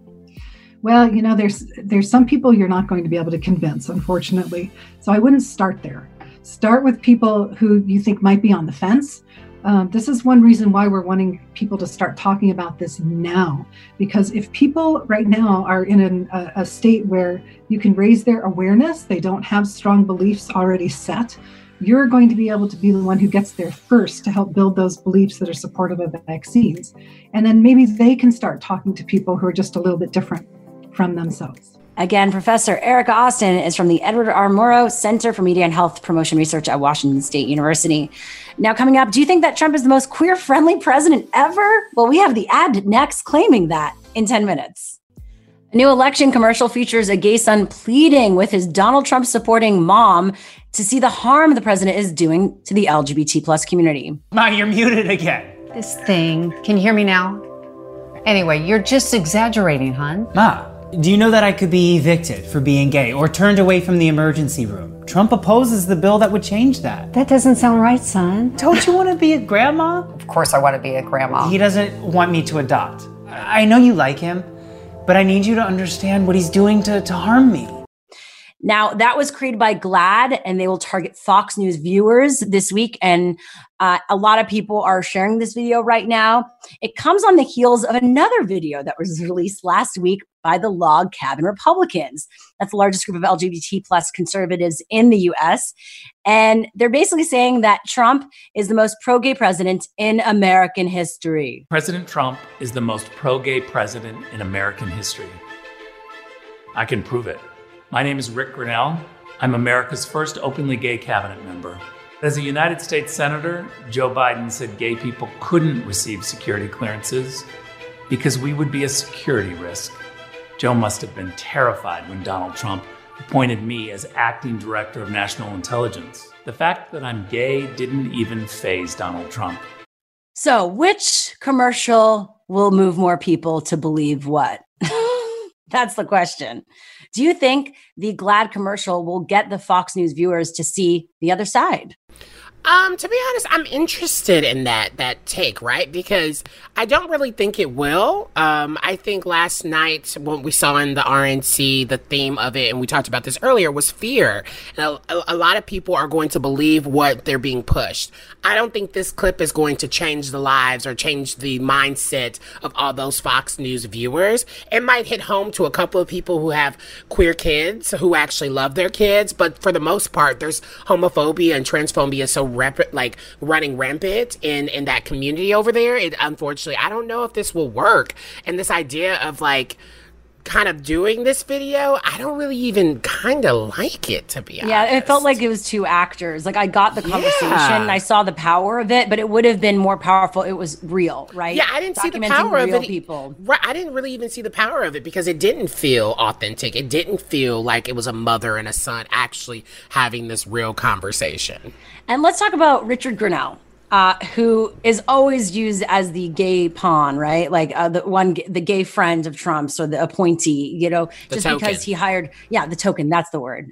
Well, you know, there's there's some people you're not going to be able to convince, unfortunately. So I wouldn't start there. Start with people who you think might be on the fence. Um, this is one reason why we're wanting people to start talking about this now, because if people right now are in an, a, a state where you can raise their awareness, they don't have strong beliefs already set, you're going to be able to be the one who gets there first to help build those beliefs that are supportive of vaccines. And then maybe they can start talking to people who are just a little bit different from themselves. Again, Professor Erica Austin is from the Edward R. Murrow Center for Media and Health Promotion Research at Washington State University. Now, coming up, do you think that Trump is the most queer-friendly president ever? Well, we have the ad next claiming that in ten minutes. A new election commercial features a gay son pleading with his Donald Trump supporting mom to see the harm the president is doing to the L G B T plus community. Ma, you're muted again. This thing, can you hear me now? Anyway, you're just exaggerating, hon. Ma, do you know that I could be evicted for being gay or turned away from the emergency room? Trump opposes the bill that would change that. That doesn't sound right, son. Don't you want to be a grandma? Of course I want to be a grandma. He doesn't want me to adopt. I know you like him, but I need you to understand what he's doing to, to harm me. Now, that was created by GLAAD, and they will target Fox News viewers this week. And uh, a lot of people are sharing this video right now. It comes on the heels of another video that was released last week by the Log Cabin Republicans. That's the largest group of L G B T plus conservatives in the U S. And they're basically saying that Trump is the most pro-gay president in American history. President Trump is the most pro-gay president in American history. I can prove it. My name is Rick Grinnell. I'm America's first openly gay cabinet member. As a United States Senator, Joe Biden said gay people couldn't receive security clearances because we would be a security risk. Joe must have been terrified when Donald Trump appointed me as acting director of national intelligence. The fact that I'm gay didn't even faze Donald Trump. So, which commercial will move more people to believe what? That's the question. Do you think the GLAAD commercial will get the Fox News viewers to see the other side? Um, to be honest, I'm interested in that that take, right? Because I don't really think it will. Um, I think last night when we saw in the R N C, the theme of it, and we talked about this earlier, was fear. And a, a lot of people are going to believe what they're being pushed. I don't think this clip is going to change the lives or change the mindset of all those Fox News viewers. It might hit home to a couple of people who have queer kids, who actually love their kids. But for the most part, there's homophobia and transphobia so Rep- like running rampant in, in that community over there. It, unfortunately, I don't know if this will work. And this idea of like kind of doing this video, I don't really even kind of like it, to be honest. Yeah, it felt like it was two actors. Like I got the conversation, Yeah. I saw the power of it, but it would have been more powerful. It was real, right? Yeah, I didn't see the Documenting power of real it. People. Right, I didn't really even see the power of it because it didn't feel authentic. It didn't feel like it was a mother and a son actually having this real conversation. And let's talk about Richard Grinnell, uh, who is always used as the gay pawn, right? Like uh, the one, the gay friend of Trump's or the appointee, you know, The just token. because he hired, yeah, the token, that's the word.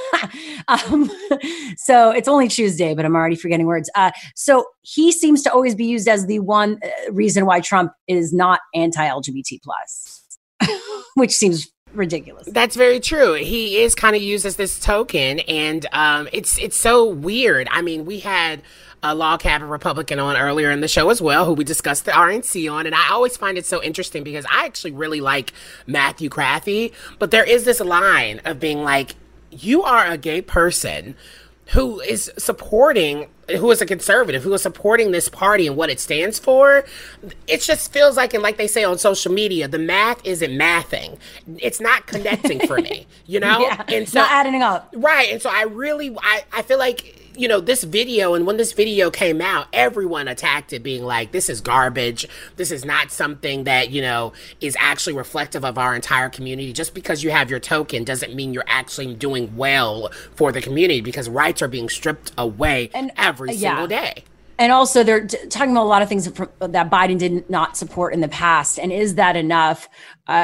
um, so it's only Tuesday, but I'm already forgetting words. Uh, so he seems to always be used as the one uh, reason why Trump is not anti-L G B T plus, which seems ridiculous. That's very true. He is kind of used as this token, and um, it's it's so weird. I mean, we had a Log Cabin Republican on earlier in the show as well, who we discussed the R N C on, and I always find it so interesting because I actually really like Matthew Crathie, but there is this line of being like, you are a gay person who is supporting, who is a conservative, who is supporting this party and what it stands for. It just feels like, and like they say on social media, the math isn't mathing. It's not connecting for me, you know? Yeah, and so, not adding up. Right. And so I really, I, I feel like, you know, this video, and when this video came out, everyone attacked it being like, this is garbage. This is not something that, you know, is actually reflective of our entire community. Just because you have your token doesn't mean you're actually doing well for the community, because rights are being stripped away and, every uh, single yeah. day. And also they're t- talking about a lot of things that Biden did not support in the past. And is that enough uh,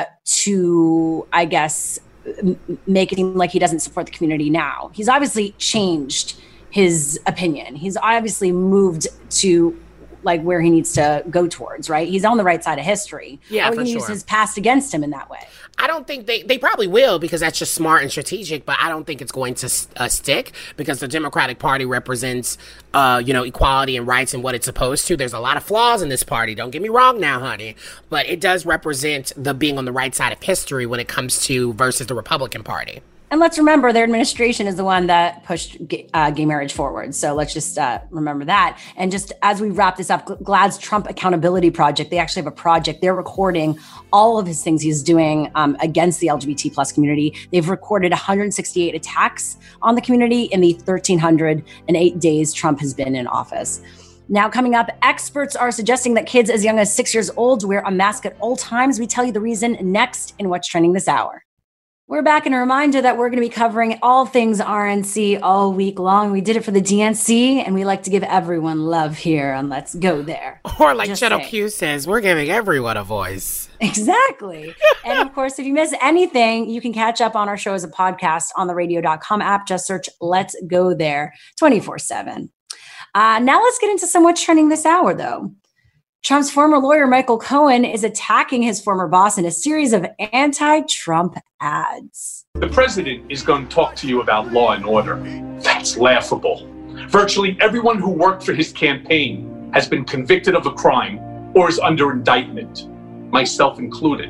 to, I guess, m- make it seem like he doesn't support the community now? He's obviously changed his opinion. He's obviously moved to like where he needs to go towards, right? He's on the right side of history. Yeah, Or we for can sure. use his past against him in that way. I don't think they, they probably will, because that's just smart and strategic, but I don't think it's going to uh, stick, because the Democratic Party represents, uh, you know, equality and rights and what it's supposed to. There's a lot of flaws in this party. Don't get me wrong now, honey, but it does represent the being on the right side of history when it comes to versus the Republican Party. And let's remember, their administration is the one that pushed gay, uh, gay marriage forward. So let's just uh, remember that. And just as we wrap this up, GLAAD's Trump Accountability Project, they actually have a project. They're recording all of his things he's doing um, against the L G B T plus community. They've recorded one hundred sixty-eight attacks on the community in the one thousand three hundred eight days Trump has been in office. Now, coming up, experts are suggesting that kids as young as six years old wear a mask at all times. We tell you the reason next in What's Trending this hour. We're back, and a reminder that we're going to be covering all things R N C all week long. We did it for the D N C, and we like to give everyone love here, and let's go there. Or like Just Shadow saying. Q says, we're giving everyone a voice. Exactly. And of course, if you miss anything, you can catch up on our show as a podcast on the radio dot com app. Just search Let's Go There twenty-four seven. Uh, now let's get into some What's Trending this hour, though. Trump's former lawyer, Michael Cohen, is attacking his former boss in a series of anti-Trump ads. The president is going to talk to you about law and order. That's laughable. Virtually everyone who worked for his campaign has been convicted of a crime or is under indictment, myself included.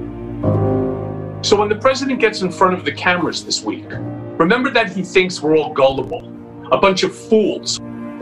So when the president gets in front of the cameras this week, remember that he thinks we're all gullible, a bunch of fools.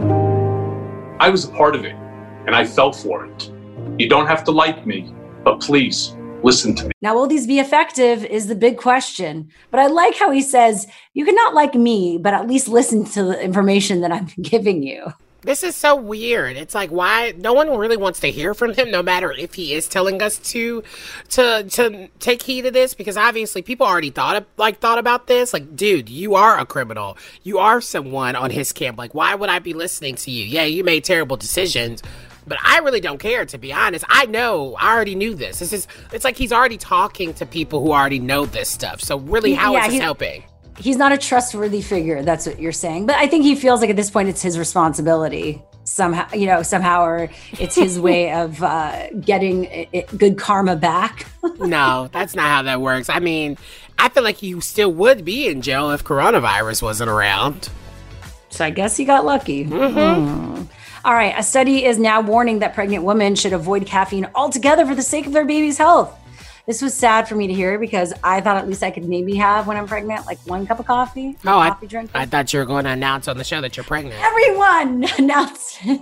I was a part of it, and I fell for it. You don't have to like me, but please listen to me. Now, will these be effective is the big question. But I like how he says, you cannot like me, but at least listen to the information that I'm giving you. This is so weird. It's like, why no one really wants to hear from him, no matter if he is telling us to to to take heed of this, because obviously people already thought of, like thought about this. Like, dude, you are a criminal. You are someone on his camp. Like, why would I be listening to you? Yeah, you made terrible decisions, but I really don't care, to be honest. I know, I already knew this. This is it's like he's already talking to people who already know this stuff. So really, how yeah, is this helping? He's not a trustworthy figure. That's what you're saying. But I think he feels like at this point it's his responsibility somehow, you know, somehow, or it's his way of uh, getting it, good karma back. No, that's not how that works. I mean, I feel like he still would be in jail if coronavirus wasn't around. So I guess he got lucky. Mm-hmm. Mm. All right. A study is now warning that pregnant women should avoid caffeine altogether for the sake of their baby's health. This was sad for me to hear because I thought at least I could maybe have, when I'm pregnant, like one cup of coffee. Oh, I, coffee drinker. I thought you were going to announce on the show that you're pregnant. Everyone announced it.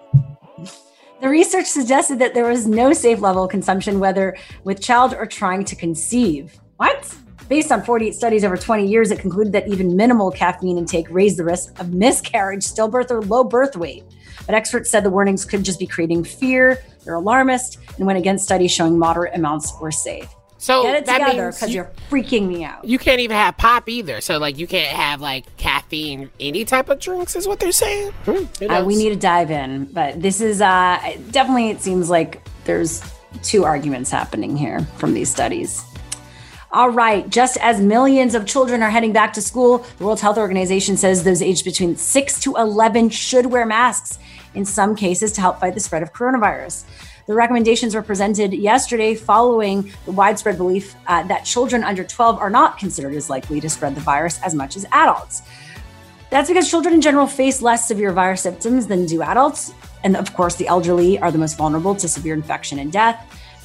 The research suggested that there was no safe level of consumption, whether with child or trying to conceive. What? Based on forty-eight studies over twenty years, it concluded that even minimal caffeine intake raised the risk of miscarriage, stillbirth, or low birth weight. But experts said the warnings could just be creating fear. They're alarmist and went against studies showing moderate amounts were safe. So get it that together because you, you're freaking me out. You can't even have pop either. So like you can't have like caffeine, any type of drinks is what they're saying. Hmm, uh, we need to dive in, but this is uh, definitely, it seems like there's two arguments happening here from these studies. All right, just as millions of children are heading back to school, the World Health Organization says those aged between six to eleven should wear masks in some cases to help fight the spread of coronavirus. The recommendations were presented yesterday following the widespread belief uh, that children under twelve are not considered as likely to spread the virus as much as adults. That's because children in general face less severe virus symptoms than do adults. And of course, the elderly are the most vulnerable to severe infection and death.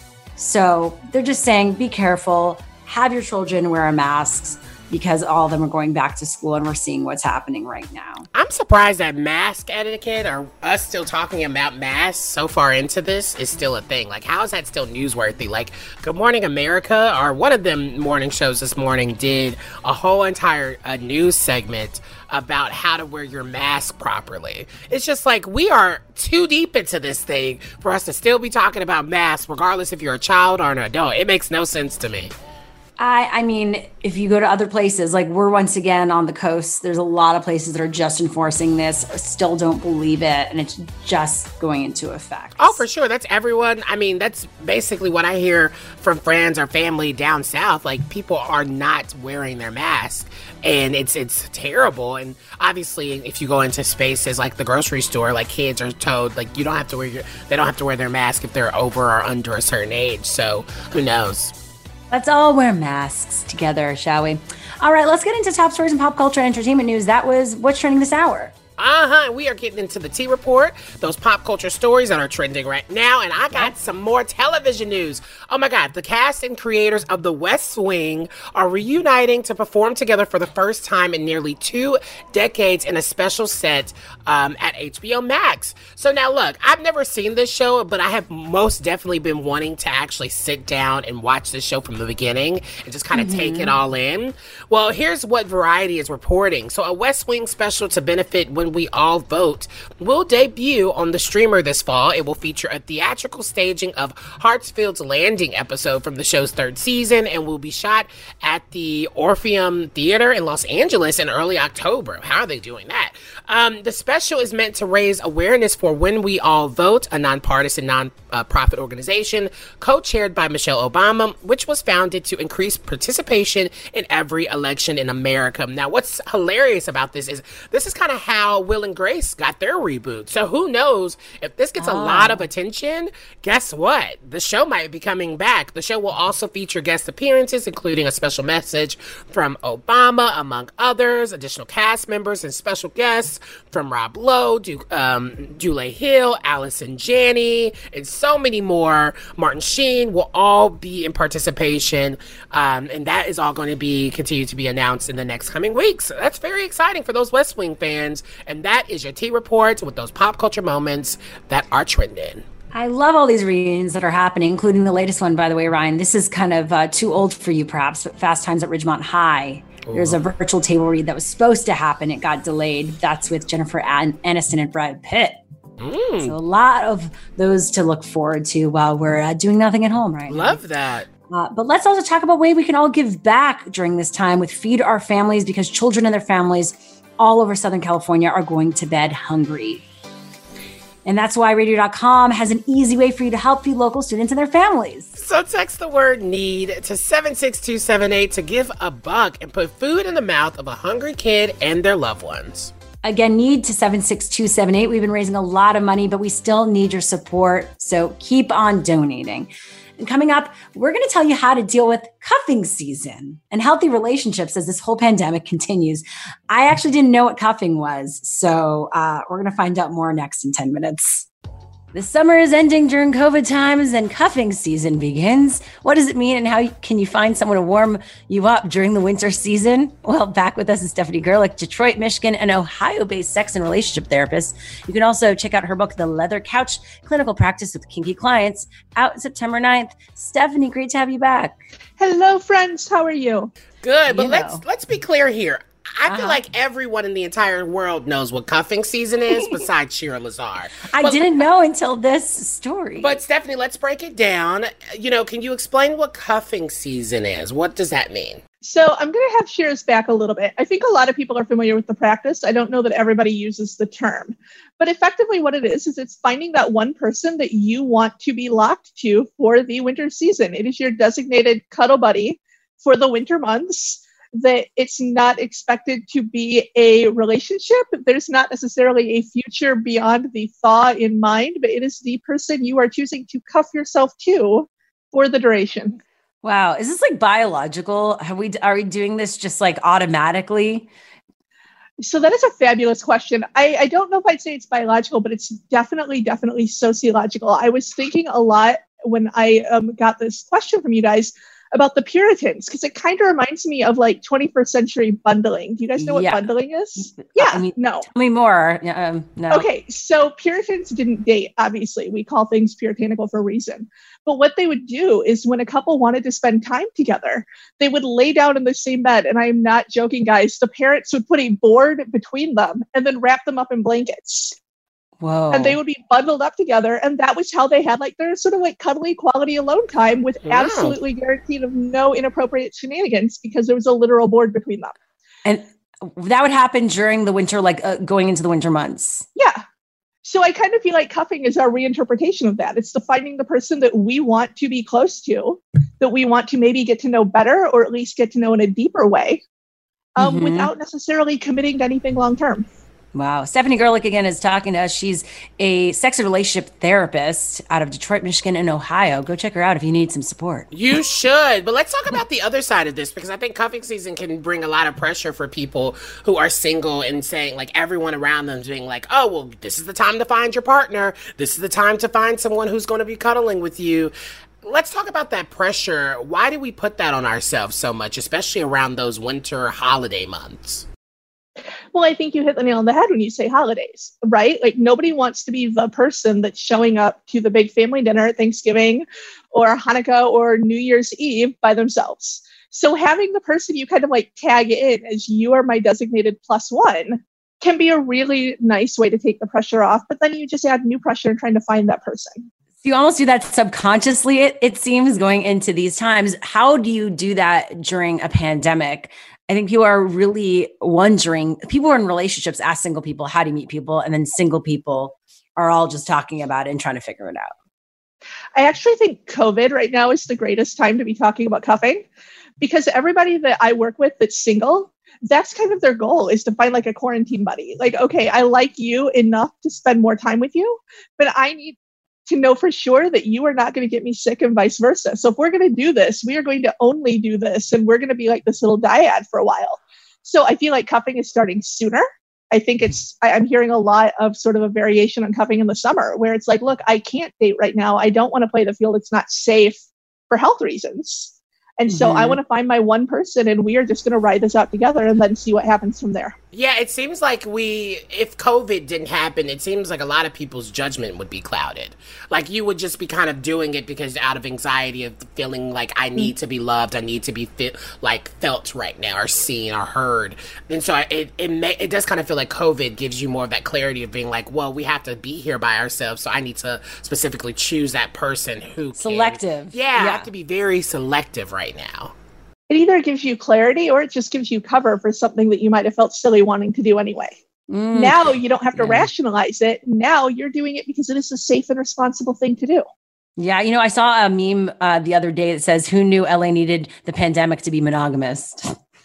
So they're just saying, be careful, have your children wear masks, because all of them are going back to school and we're seeing what's happening right now. I'm surprised that mask etiquette, or us still talking about masks so far into this, is still a thing. Like, how is that still newsworthy? Like, Good Morning America, or one of them morning shows this morning, did a whole entire uh, news segment about how to wear your mask properly. It's just like, we are too deep into this thing for us to still be talking about masks, regardless if you're a child or an adult. It makes no sense to me. I, I mean, if you go to other places, like we're once again on the coast, there's a lot of places that are just enforcing this, still don't believe it, and it's just going into effect. Oh, for sure. That's everyone. I mean, that's basically what I hear from friends or family down south. Like, people are not wearing their mask, and it's it's terrible. And obviously, if you go into spaces like the grocery store, like kids are told, like, you don't have to wear your, they don't have to wear their mask if they're over or under a certain age. So who knows? Let's all wear masks together, shall we? All right, let's get into top stories and pop culture and entertainment news. That was what's trending this hour. Uh-huh. We are getting into the T Report, those pop culture stories that are trending right now. And I got some more television news. Oh my God. The cast and creators of The West Wing are reuniting to perform together for the first time in nearly two decades in a special set um, at H B O Max. So now look, I've never seen this show, but I have most definitely been wanting to actually sit down and watch this show from the beginning and just kind of mm-hmm. take it all in. Well, here's what Variety is reporting. So a West Wing special to benefit When We All Vote will debut on the streamer this fall. It will feature a theatrical staging of Hartsfield's Landing episode from the show's third season and will be shot at the Orpheum Theater in Los Angeles in early October. How are they doing that? Um, the special is meant to raise awareness for When We All Vote, a nonpartisan, non-profit organization co-chaired by Michelle Obama, which was founded to increase participation in every election in America. Now, what's hilarious about this is this is kind of how how Will and Grace got their reboot. So who knows if this gets oh. a lot of attention, guess what? The show might be coming back. The show will also feature guest appearances, including a special message from Obama, among others, additional cast members and special guests from Rob Lowe, du- um, Dule Hill, Allison Janney, and so many more. Martin Sheen will all be in participation, um, and that is all going to be continue to be announced in the next coming weeks. So that's very exciting for those West Wing fans. And that is your T Report with those pop culture moments that are trending. I love all these reunions that are happening, including the latest one, by the way, Ryan. This is kind of uh, too old for you, perhaps, but Fast Times at Ridgemont High. Ooh. There's a virtual table read that was supposed to happen. It got delayed. That's with Jennifer An- Aniston and Brad Pitt. Mm. So a lot of those to look forward to while we're uh, doing nothing at home right now. Love that. Uh, but let's also talk about ways we can all give back during this time with Feed Our Families, because children and their families all over Southern California are going to bed hungry. And that's why radio dot com has an easy way for you to help feed local students and their families. So text the word NEED to seven six two seven eight to give a buck and put food in the mouth of a hungry kid and their loved ones. Again, NEED to seven six two seven eight. We've been raising a lot of money, but we still need your support. So keep on donating. And coming up, we're going to tell you how to deal with cuffing season and healthy relationships as this whole pandemic continues. I actually didn't know what cuffing was, so uh, we're going to find out more next in ten minutes. The summer is ending during COVID times and cuffing season begins. What does it mean and how can you find someone to warm you up during the winter season? Well, back with us is Stephanie Gerlich, Detroit, Michigan, and Ohio-based sex and relationship therapist. You can also check out her book, The Leather Couch, Clinical Practice with Kinky Clients, out September ninth. Stephanie, great to have you back. Hello, friends. How are you? Good, but You let's know. let's be clear here. I Uh-huh. feel like everyone in the entire world knows what cuffing season is besides Shira Lazar. I But- didn't know until this story. But Stephanie, let's break it down. You know, can you explain what cuffing season is? What does that mean? So I'm going to have Shira's back a little bit. I think a lot of people are familiar with the practice. I don't know that everybody uses the term. But effectively what it is, is it's finding that one person that you want to be locked to for the winter season. It is your designated cuddle buddy for the winter months. That it's not expected to be a relationship. There's not necessarily a future beyond the thaw in mind, but it is the person you are choosing to cuff yourself to for the duration. Wow. Is this like biological? Have we, are we doing this just like automatically? So that is a fabulous question. I, I don't know if I'd say it's biological, but it's definitely, definitely sociological. I was thinking a lot when I um, got this question from you guys about the Puritans, because it kind of reminds me of like twenty-first century bundling. Do you guys know what Yeah. bundling is? Yeah, I mean, no. Tell me more. Um, no. Okay, so Puritans didn't date, obviously. We call things puritanical for a reason. But what they would do is when a couple wanted to spend time together, they would lay down in the same bed. And I am not joking, guys. The parents would put a board between them and then wrap them up in blankets. Whoa. And they would be bundled up together. And that was how they had like their sort of like cuddly quality alone time with Wow. absolutely guaranteed of no inappropriate shenanigans because there was a literal board between them. And that would happen during the winter, like uh, going into the winter months. Yeah. So I kind of feel like cuffing is our reinterpretation of that. It's the finding the person that we want to be close to, that we want to maybe get to know better or at least get to know in a deeper way um, Mhm. without necessarily committing to anything long term. Wow. Stephanie Gerlich again is talking to us. She's a sex and relationship therapist out of Detroit, Michigan, and Ohio. Go check her out if you need some support. You should. But let's talk about the other side of this, because I think cuffing season can bring a lot of pressure for people who are single and saying, like, everyone around them being like, oh, well, this is the time to find your partner. This is the time to find someone who's going to be cuddling with you. Let's talk about that pressure. Why do we put that on ourselves so much, especially around those winter holiday months? Well, I think you hit the nail on the head when you say holidays, right? Like nobody wants to be the person that's showing up to the big family dinner at Thanksgiving or Hanukkah or New Year's Eve by themselves. So having the person you kind of like tag in as you are my designated plus one can be a really nice way to take the pressure off. But then you just add new pressure in trying to find that person. You almost do that subconsciously, it, it seems, going into these times. How do you do that during a pandemic? I think people are really wondering, people who are in relationships ask single people, how do you meet people? And then single people are all just talking about it and trying to figure it out. I actually think COVID right now is the greatest time to be talking about cuffing because everybody that I work with that's single that's kind of their goal, is to find like a quarantine buddy. Like, okay, I like you enough to spend more time with you, but I need to know for sure that you are not going to get me sick and vice versa. So if we're going to do this, we are going to only do this, and we're going to be like this little dyad for a while. So I feel like cuffing is starting sooner. I think it's, I, I'm hearing a lot of sort of a variation on cuffing in the summer, where it's like, look, I can't date right now. I don't want to play the field. It's not safe for health reasons. And so mm-hmm. I want to find my one person, and we are just going to ride this out together and then see what happens from there. Yeah, it seems like we, if COVID didn't happen, it seems like a lot of people's judgment would be clouded. Like you would just be kind of doing it because out of anxiety of feeling like I need to be loved, I need to be fit, like felt right now, or seen or heard. And so it it may, it does kind of feel like COVID gives you more of that clarity of being like, well, we have to be here by ourselves, so I need to specifically choose that person who can. Selective. Yeah, you have to be very selective right now. It either gives you clarity or it just gives you cover for something that you might have felt silly wanting to do anyway. Mm. Now you don't have to yeah. rationalize it. Now you're doing it because it is a safe and responsible thing to do. Yeah. You know, I saw a meme uh, the other day that says, who knew L A needed the pandemic to be monogamous?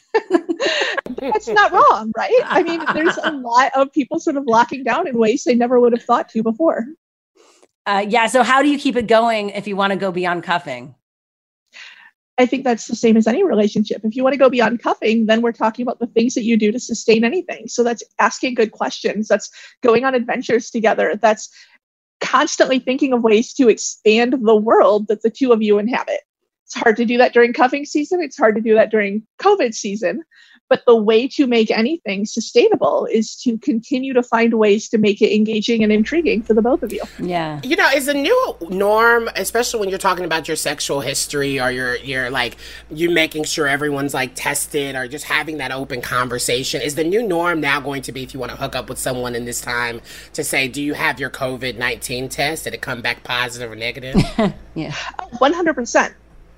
That's not wrong, right? I mean, there's a lot of people sort of locking down in ways they never would have thought to before. Uh, yeah. So how do you keep it going if you want to go beyond cuffing? I think that's the same as any relationship. If you want to go beyond cuffing, then we're talking about the things that you do to sustain anything. So that's asking good questions. That's going on adventures together. That's constantly thinking of ways to expand the world that the two of you inhabit. It's hard to do that during cuffing season. It's hard to do that during COVID season. But the way to make anything sustainable is to continue to find ways to make it engaging and intriguing for the both of you. Yeah. You know, it's a new norm, especially when you're talking about your sexual history, or you're, you're like, you making sure everyone's like tested, or just having that open conversation. Is the new norm now going to be, if you want to hook up with someone in this time, to say, do you have your COVID nineteen test? Did it come back positive or negative? Yeah. one hundred percent.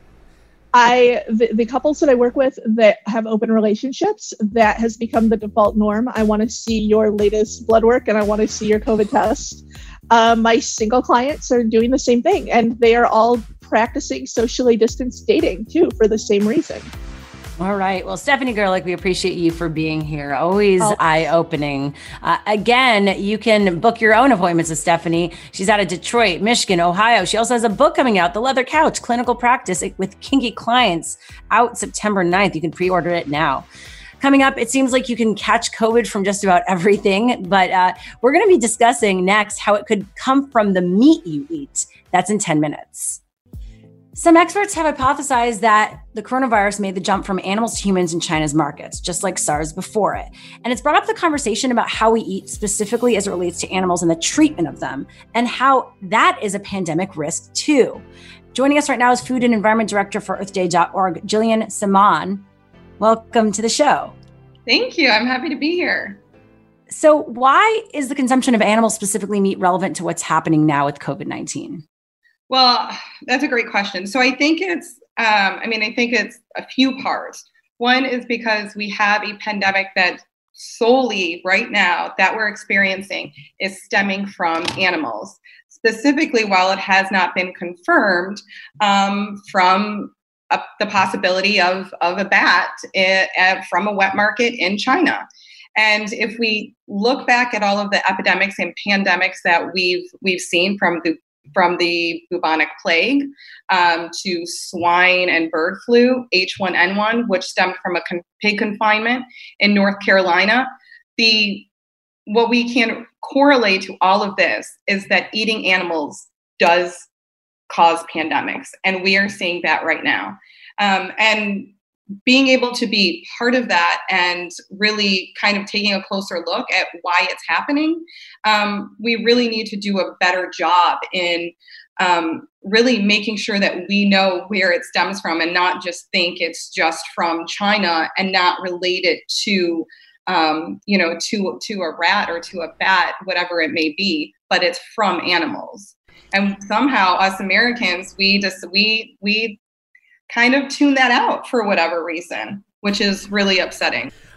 I the, the couples that I work with that have open relationships, that has become the default norm. I want to see your latest blood work, and I want to see your COVID test. Uh, my single clients are doing the same thing, and they are all practicing socially distanced dating too for the same reason. All right. Well, Stephanie Gerlich, we appreciate you for being here. Always oh. eye-opening. Uh, again, you can book your own appointments with Stephanie. She's out of Detroit, Michigan, Ohio. She also has a book coming out, The Leather Couch, Clinical Practice with Kinky Clients, out September ninth. You can pre-order it now. Coming up, it seems like you can catch COVID from just about everything, but uh, we're going to be discussing next how it could come from the meat you eat. That's in ten minutes. Some experts have hypothesized that the coronavirus made the jump from animals to humans in China's markets, just like SARS before it. And it's brought up the conversation about how we eat, specifically as it relates to animals and the treatment of them, and how that is a pandemic risk too. Joining us right now is Food and Environment Director for Earth Day dot org, Jillian Simon. Welcome to the show. Thank you. I'm happy to be here. So why is the consumption of animals, specifically meat, relevant to what's happening now with COVID nineteen? Well, that's a great question. So I think it's, um, I mean, I think it's a few parts. One is because we have a pandemic that solely right now that we're experiencing is stemming from animals. Specifically, while it has not been confirmed, um, from a, the possibility of, of a bat in, uh, from a wet market in China. And if we look back at all of the epidemics and pandemics that we've we've seen from the from the bubonic plague um, to swine and bird flu, H one N one, which stemmed from a con- pig confinement in North Carolina. The what we can correlate to all of this is that eating animals does cause pandemics, and we are seeing that right now. Um, and being able to be part of that and really kind of taking a closer look at why it's happening, um, we really need to do a better job in um, really making sure that we know where it stems from and not just think it's just from China and not relate it to, um, you know, to, to a rat or to a bat, whatever it may be, but it's from animals. And somehow us Americans, we just, we, we, kind of tune that out for whatever reason, which is really upsetting.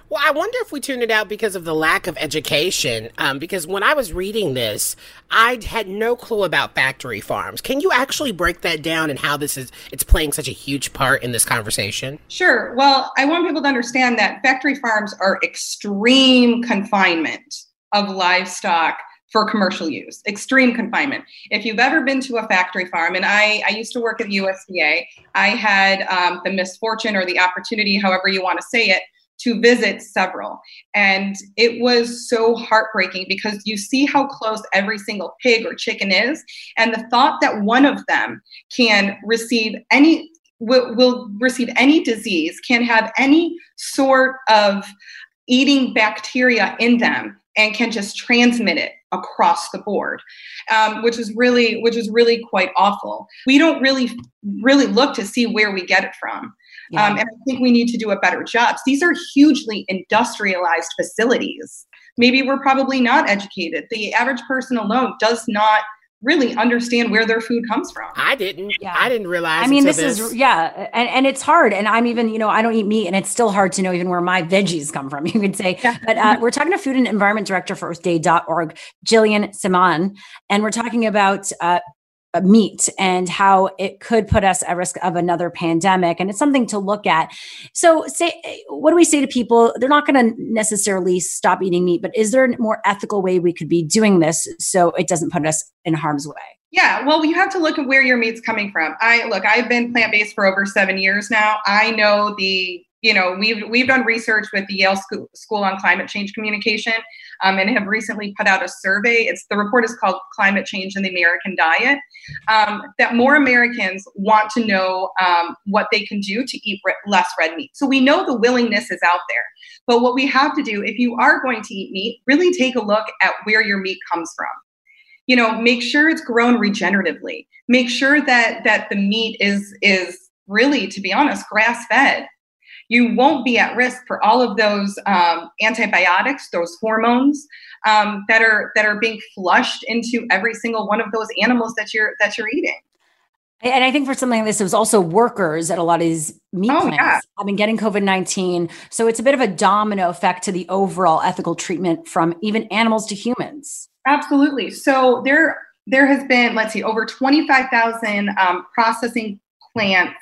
Well, I wonder if we tuned it out because of the lack of education. Um, because when I was reading this, I had no clue about factory farms. Can you actually break that down and how this is, it's playing such a huge part in this conversation? Sure. Well, I want people to understand that factory farms are extreme confinement of livestock for commercial use, extreme confinement. If you've ever been to a factory farm, and I, I used to work at the U S D A, I had um, the misfortune or the opportunity, however you want to say it, to visit several. And it was so heartbreaking because you see how close every single pig or chicken is. And the thought that one of them can receive any, will, will receive any disease, can have any sort of eating bacteria in them and can just transmit it across the board, um, which is really, which is really quite awful. We don't really, really look to see where we get it from. Yeah. Um, and I think we need to do a better job. These are hugely industrialized facilities. Maybe we're probably not educated. The average person alone does not really understand where their food comes from. I didn't. Yeah. I didn't realize. I mean, this, this is, yeah. And, and it's hard. And I'm even, you know, I don't eat meat and it's still hard to know even where my veggies come from, you could say. Yeah. But uh, we're talking to Food and Environment Director for Earth Day dot org, Jillian Simon. And we're talking about uh, meat and how it could put us at risk of another pandemic. And it's something to look at. So say, what do we say to people? They're not going to necessarily stop eating meat, but is there a more ethical way we could be doing this so it doesn't put us in harm's way? Yeah, well, you have to look at where your meat's coming from. I look, I've been plant-based for over seven years now. I know the, you know, we've we've done research with the Yale School, School on Climate Change Communication um, and have recently put out a survey. It's the report is called Climate Change in the American Diet, um, that more Americans want to know um, what they can do to eat re- less red meat. So we know the willingness is out there. But what we have to do, if you are going to eat meat, really take a look at where your meat comes from. You know, make sure it's grown regeneratively. Make sure that that the meat is is really, to be honest, grass-fed. You won't be at risk for all of those um, antibiotics, those hormones um, that are that are being flushed into every single one of those animals that you're that you're eating. And I think for something like this, it was also workers at a lot of these meat oh, plants. Yeah. I mean, getting COVID nineteen. So it's a bit of a domino effect to the overall ethical treatment from even animals to humans. Absolutely. So there, there has been, let's see, over twenty-five thousand um, processing plants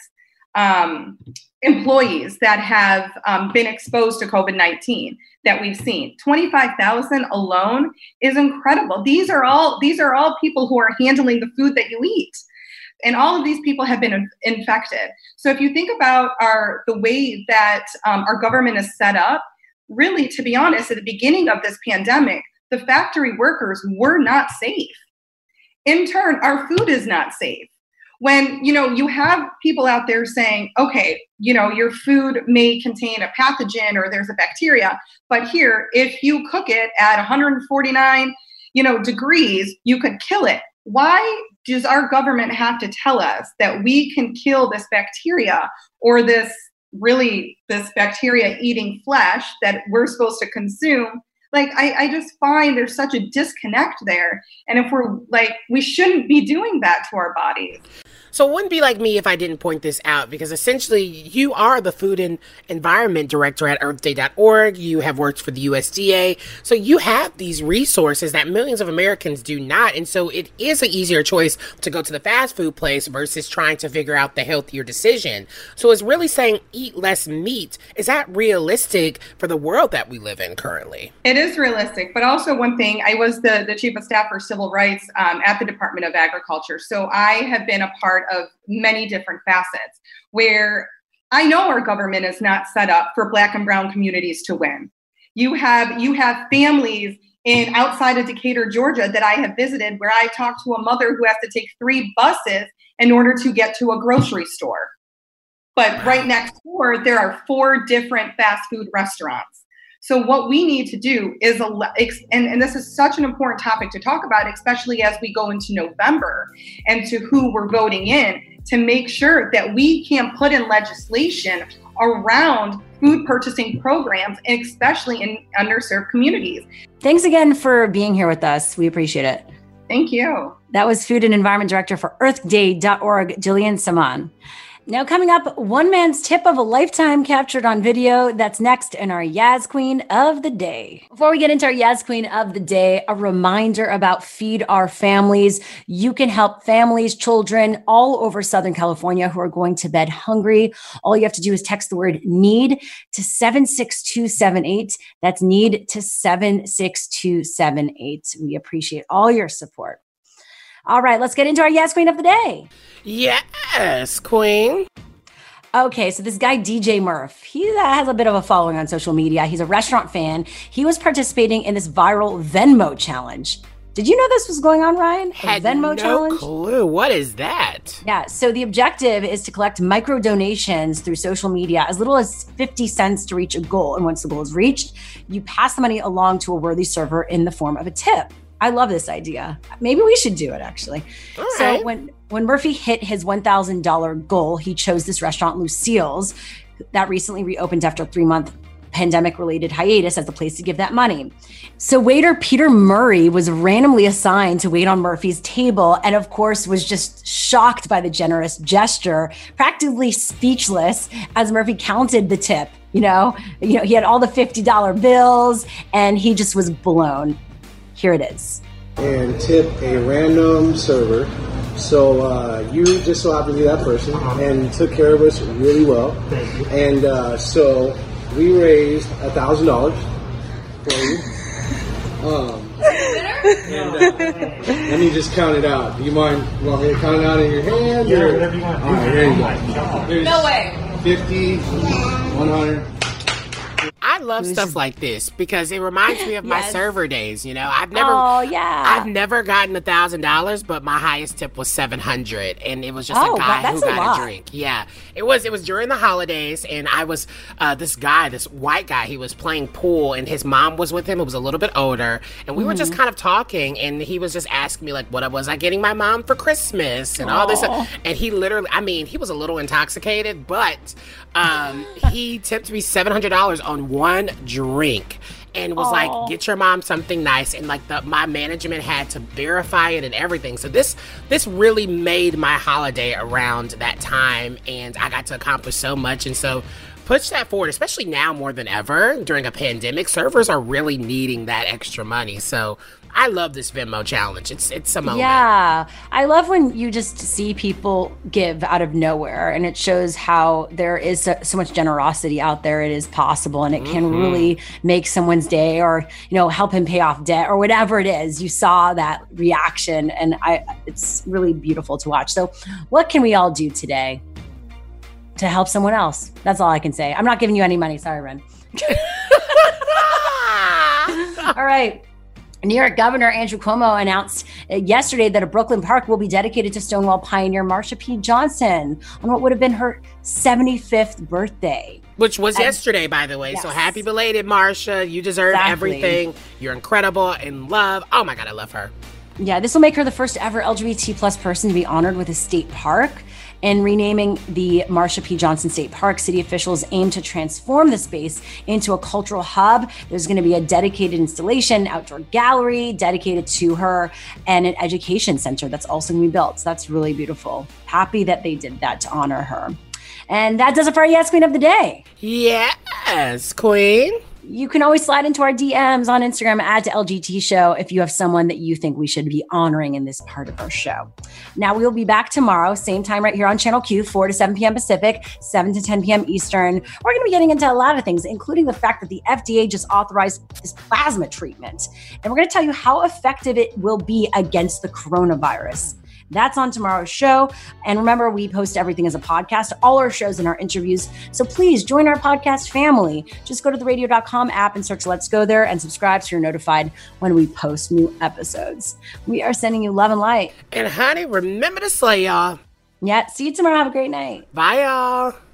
um, employees that have um, been exposed to COVID nineteen that we've seen. twenty-five thousand alone is incredible. These are all, these are all people who are handling the food that you eat. And all of these people have been infected. So if you think about our the way that um, our government is set up, really, to be honest, at the beginning of this pandemic, the factory workers were not safe. In turn, our food is not safe. When, you know, you have people out there saying, okay, you know, your food may contain a pathogen or there's a bacteria, but here, if you cook it at one hundred forty-nine, you know, degrees, you could kill it. Why does our government have to tell us that we can kill this bacteria or this really, this bacteria eating flesh that we're supposed to consume? Like, I, I just find there's such a disconnect there. And if we're like, we shouldn't be doing that to our bodies. So it wouldn't be like me if I didn't point this out, because essentially you are the Food and Environment Director at Earth Day dot org. You have worked for the U S D A. So you have these resources that millions of Americans do not. And so it is an easier choice to go to the fast food place versus trying to figure out the healthier decision. So it's really saying eat less meat. Is that realistic for the world that we live in currently? It is realistic. But also one thing, I was the, the Chief of Staff for Civil Rights um, at the Department of Agriculture. So I have been a part of many different facets where I know our government is not set up for Black and brown communities to win. You have you have families in outside of Decatur, Georgia that I have visited where I talked to a mother who has to take three buses in order to get to a grocery store. But right next door, there are four different fast food restaurants. So what we need to do is, and, and this is such an important topic to talk about, especially as we go into November and to who we're voting in, to make sure that we can put in legislation around food purchasing programs, especially in underserved communities. Thanks again for being here with us. We appreciate it. Thank you. That was Food and Environment Director for Earth Day dot org, Jillian Simon. Now, coming up, one man's tip of a lifetime captured on video. That's next in our Yaz Queen of the Day. Before we get into our Yaz Queen of the Day, a reminder about Feed Our Families. You can help families, children all over Southern California who are going to bed hungry. All you have to do is text the word NEED to seven six two seven eight. That's NEED to seven six two seven eight. We appreciate all your support. All right, let's get into our Yes Queen of the Day. Yes, Queen. Okay, so this guy, D J Murph, he uh, has a bit of a following on social media. He's a restaurant fan. He was participating in this viral Venmo challenge. Did you know this was going on, Ryan? A Had Venmo no challenge? clue. What is that? Yeah, so the objective is to collect micro donations through social media, as little as fifty cents to reach a goal. And once the goal is reached, you pass the money along to a worthy server in the form of a tip. I love this idea. Maybe we should do it, actually. All so right. when, when Murphy hit his one thousand dollars goal, he chose this restaurant, Lucille's, that recently reopened after a three-month pandemic-related hiatus as the place to give that money. So waiter Peter Murray was randomly assigned to wait on Murphy's table and, of course, was just shocked by the generous gesture, practically speechless as Murphy counted the tip. You know, you know, he had all the fifty dollar bills and he just was blown. Here it is. And tip a random server. So uh, you just so happened to be that person and took care of us really well. And uh, so we raised a thousand dollars for you. Um, and, uh, let me just count it out. Do you mind? You want me to count it out in your hand? Yeah, or? whatever you want. All right, here you go. Here's No way. fifty, one hundred. I love stuff like this because it reminds me of my Yes. server days. You know, I've never, Oh, yeah. I've never gotten a thousand dollars, but my highest tip was seven hundred, and it was just Oh, a guy that's who a got lot. a drink. Yeah, it was. It was during the holidays, and I was uh, this guy, this white guy. He was playing pool, and his mom was with him. It was a little bit older, and we were just Mhm. kind of talking, and he was just asking me like, "What was I getting my mom for Christmas?" and all this. Aw. And he literally, I mean, he was a little intoxicated, but um, he tipped me seven hundred dollars on one drink and was Aw. like, get your mom something nice. And like the, my management had to verify it and everything. So this, this really made my holiday around that time. And I got to accomplish so much. And so push that forward, especially now more than ever during a pandemic. Servers are really needing that extra money. So I love this Venmo challenge. It's it's a moment. Yeah. I love when you just see people give out of nowhere and it shows how there is so, so much generosity out there. It is possible and it can Mhm. really make someone's day or, you know, help him pay off debt or whatever it is. You saw that reaction and I it's really beautiful to watch. So what can we all do today to help someone else? That's all I can say. I'm not giving you any money. Sorry, Ren. All right. New York Governor Andrew Cuomo announced uh, yesterday that a Brooklyn Park will be dedicated to Stonewall pioneer Marsha P. Johnson on what would have been her seventy-fifth birthday. Which was And- yesterday, by the way. So Yes. happy belated, Marsha. You deserve Exactly. everything. You're incredible in love. Oh my God, I love her. Yeah, this will make her the first ever L G B T plus person to be honored with a state park. And renaming the Marsha P. Johnson State Park, city officials aim to transform the space into a cultural hub. There's going to be a dedicated installation, outdoor gallery dedicated to her, and an education center that's also going to be built. So that's really beautiful. Happy that they did that to honor her. And that does it for our Yes Queen of the Day. Yes, Queen. You can always slide into our D Ms on Instagram at L G T Show if you have someone that you think we should be honoring in this part of our show. Now, we'll be back tomorrow, same time right here on Channel Q, four to seven p.m. Pacific, seven to ten p.m. Eastern. We're going to be getting into a lot of things, including the fact that the F D A just authorized this plasma treatment. And we're going to tell you how effective it will be against the coronavirus. That's on tomorrow's show. And remember, we post everything as a podcast, all our shows and our interviews. So please join our podcast family. Just go to the radio dot com app and search Let's Go There and subscribe so you're notified when we post new episodes. We are sending you love and light. And honey, remember to slay, y'all. Yeah, see you tomorrow. Have a great night. Bye, y'all.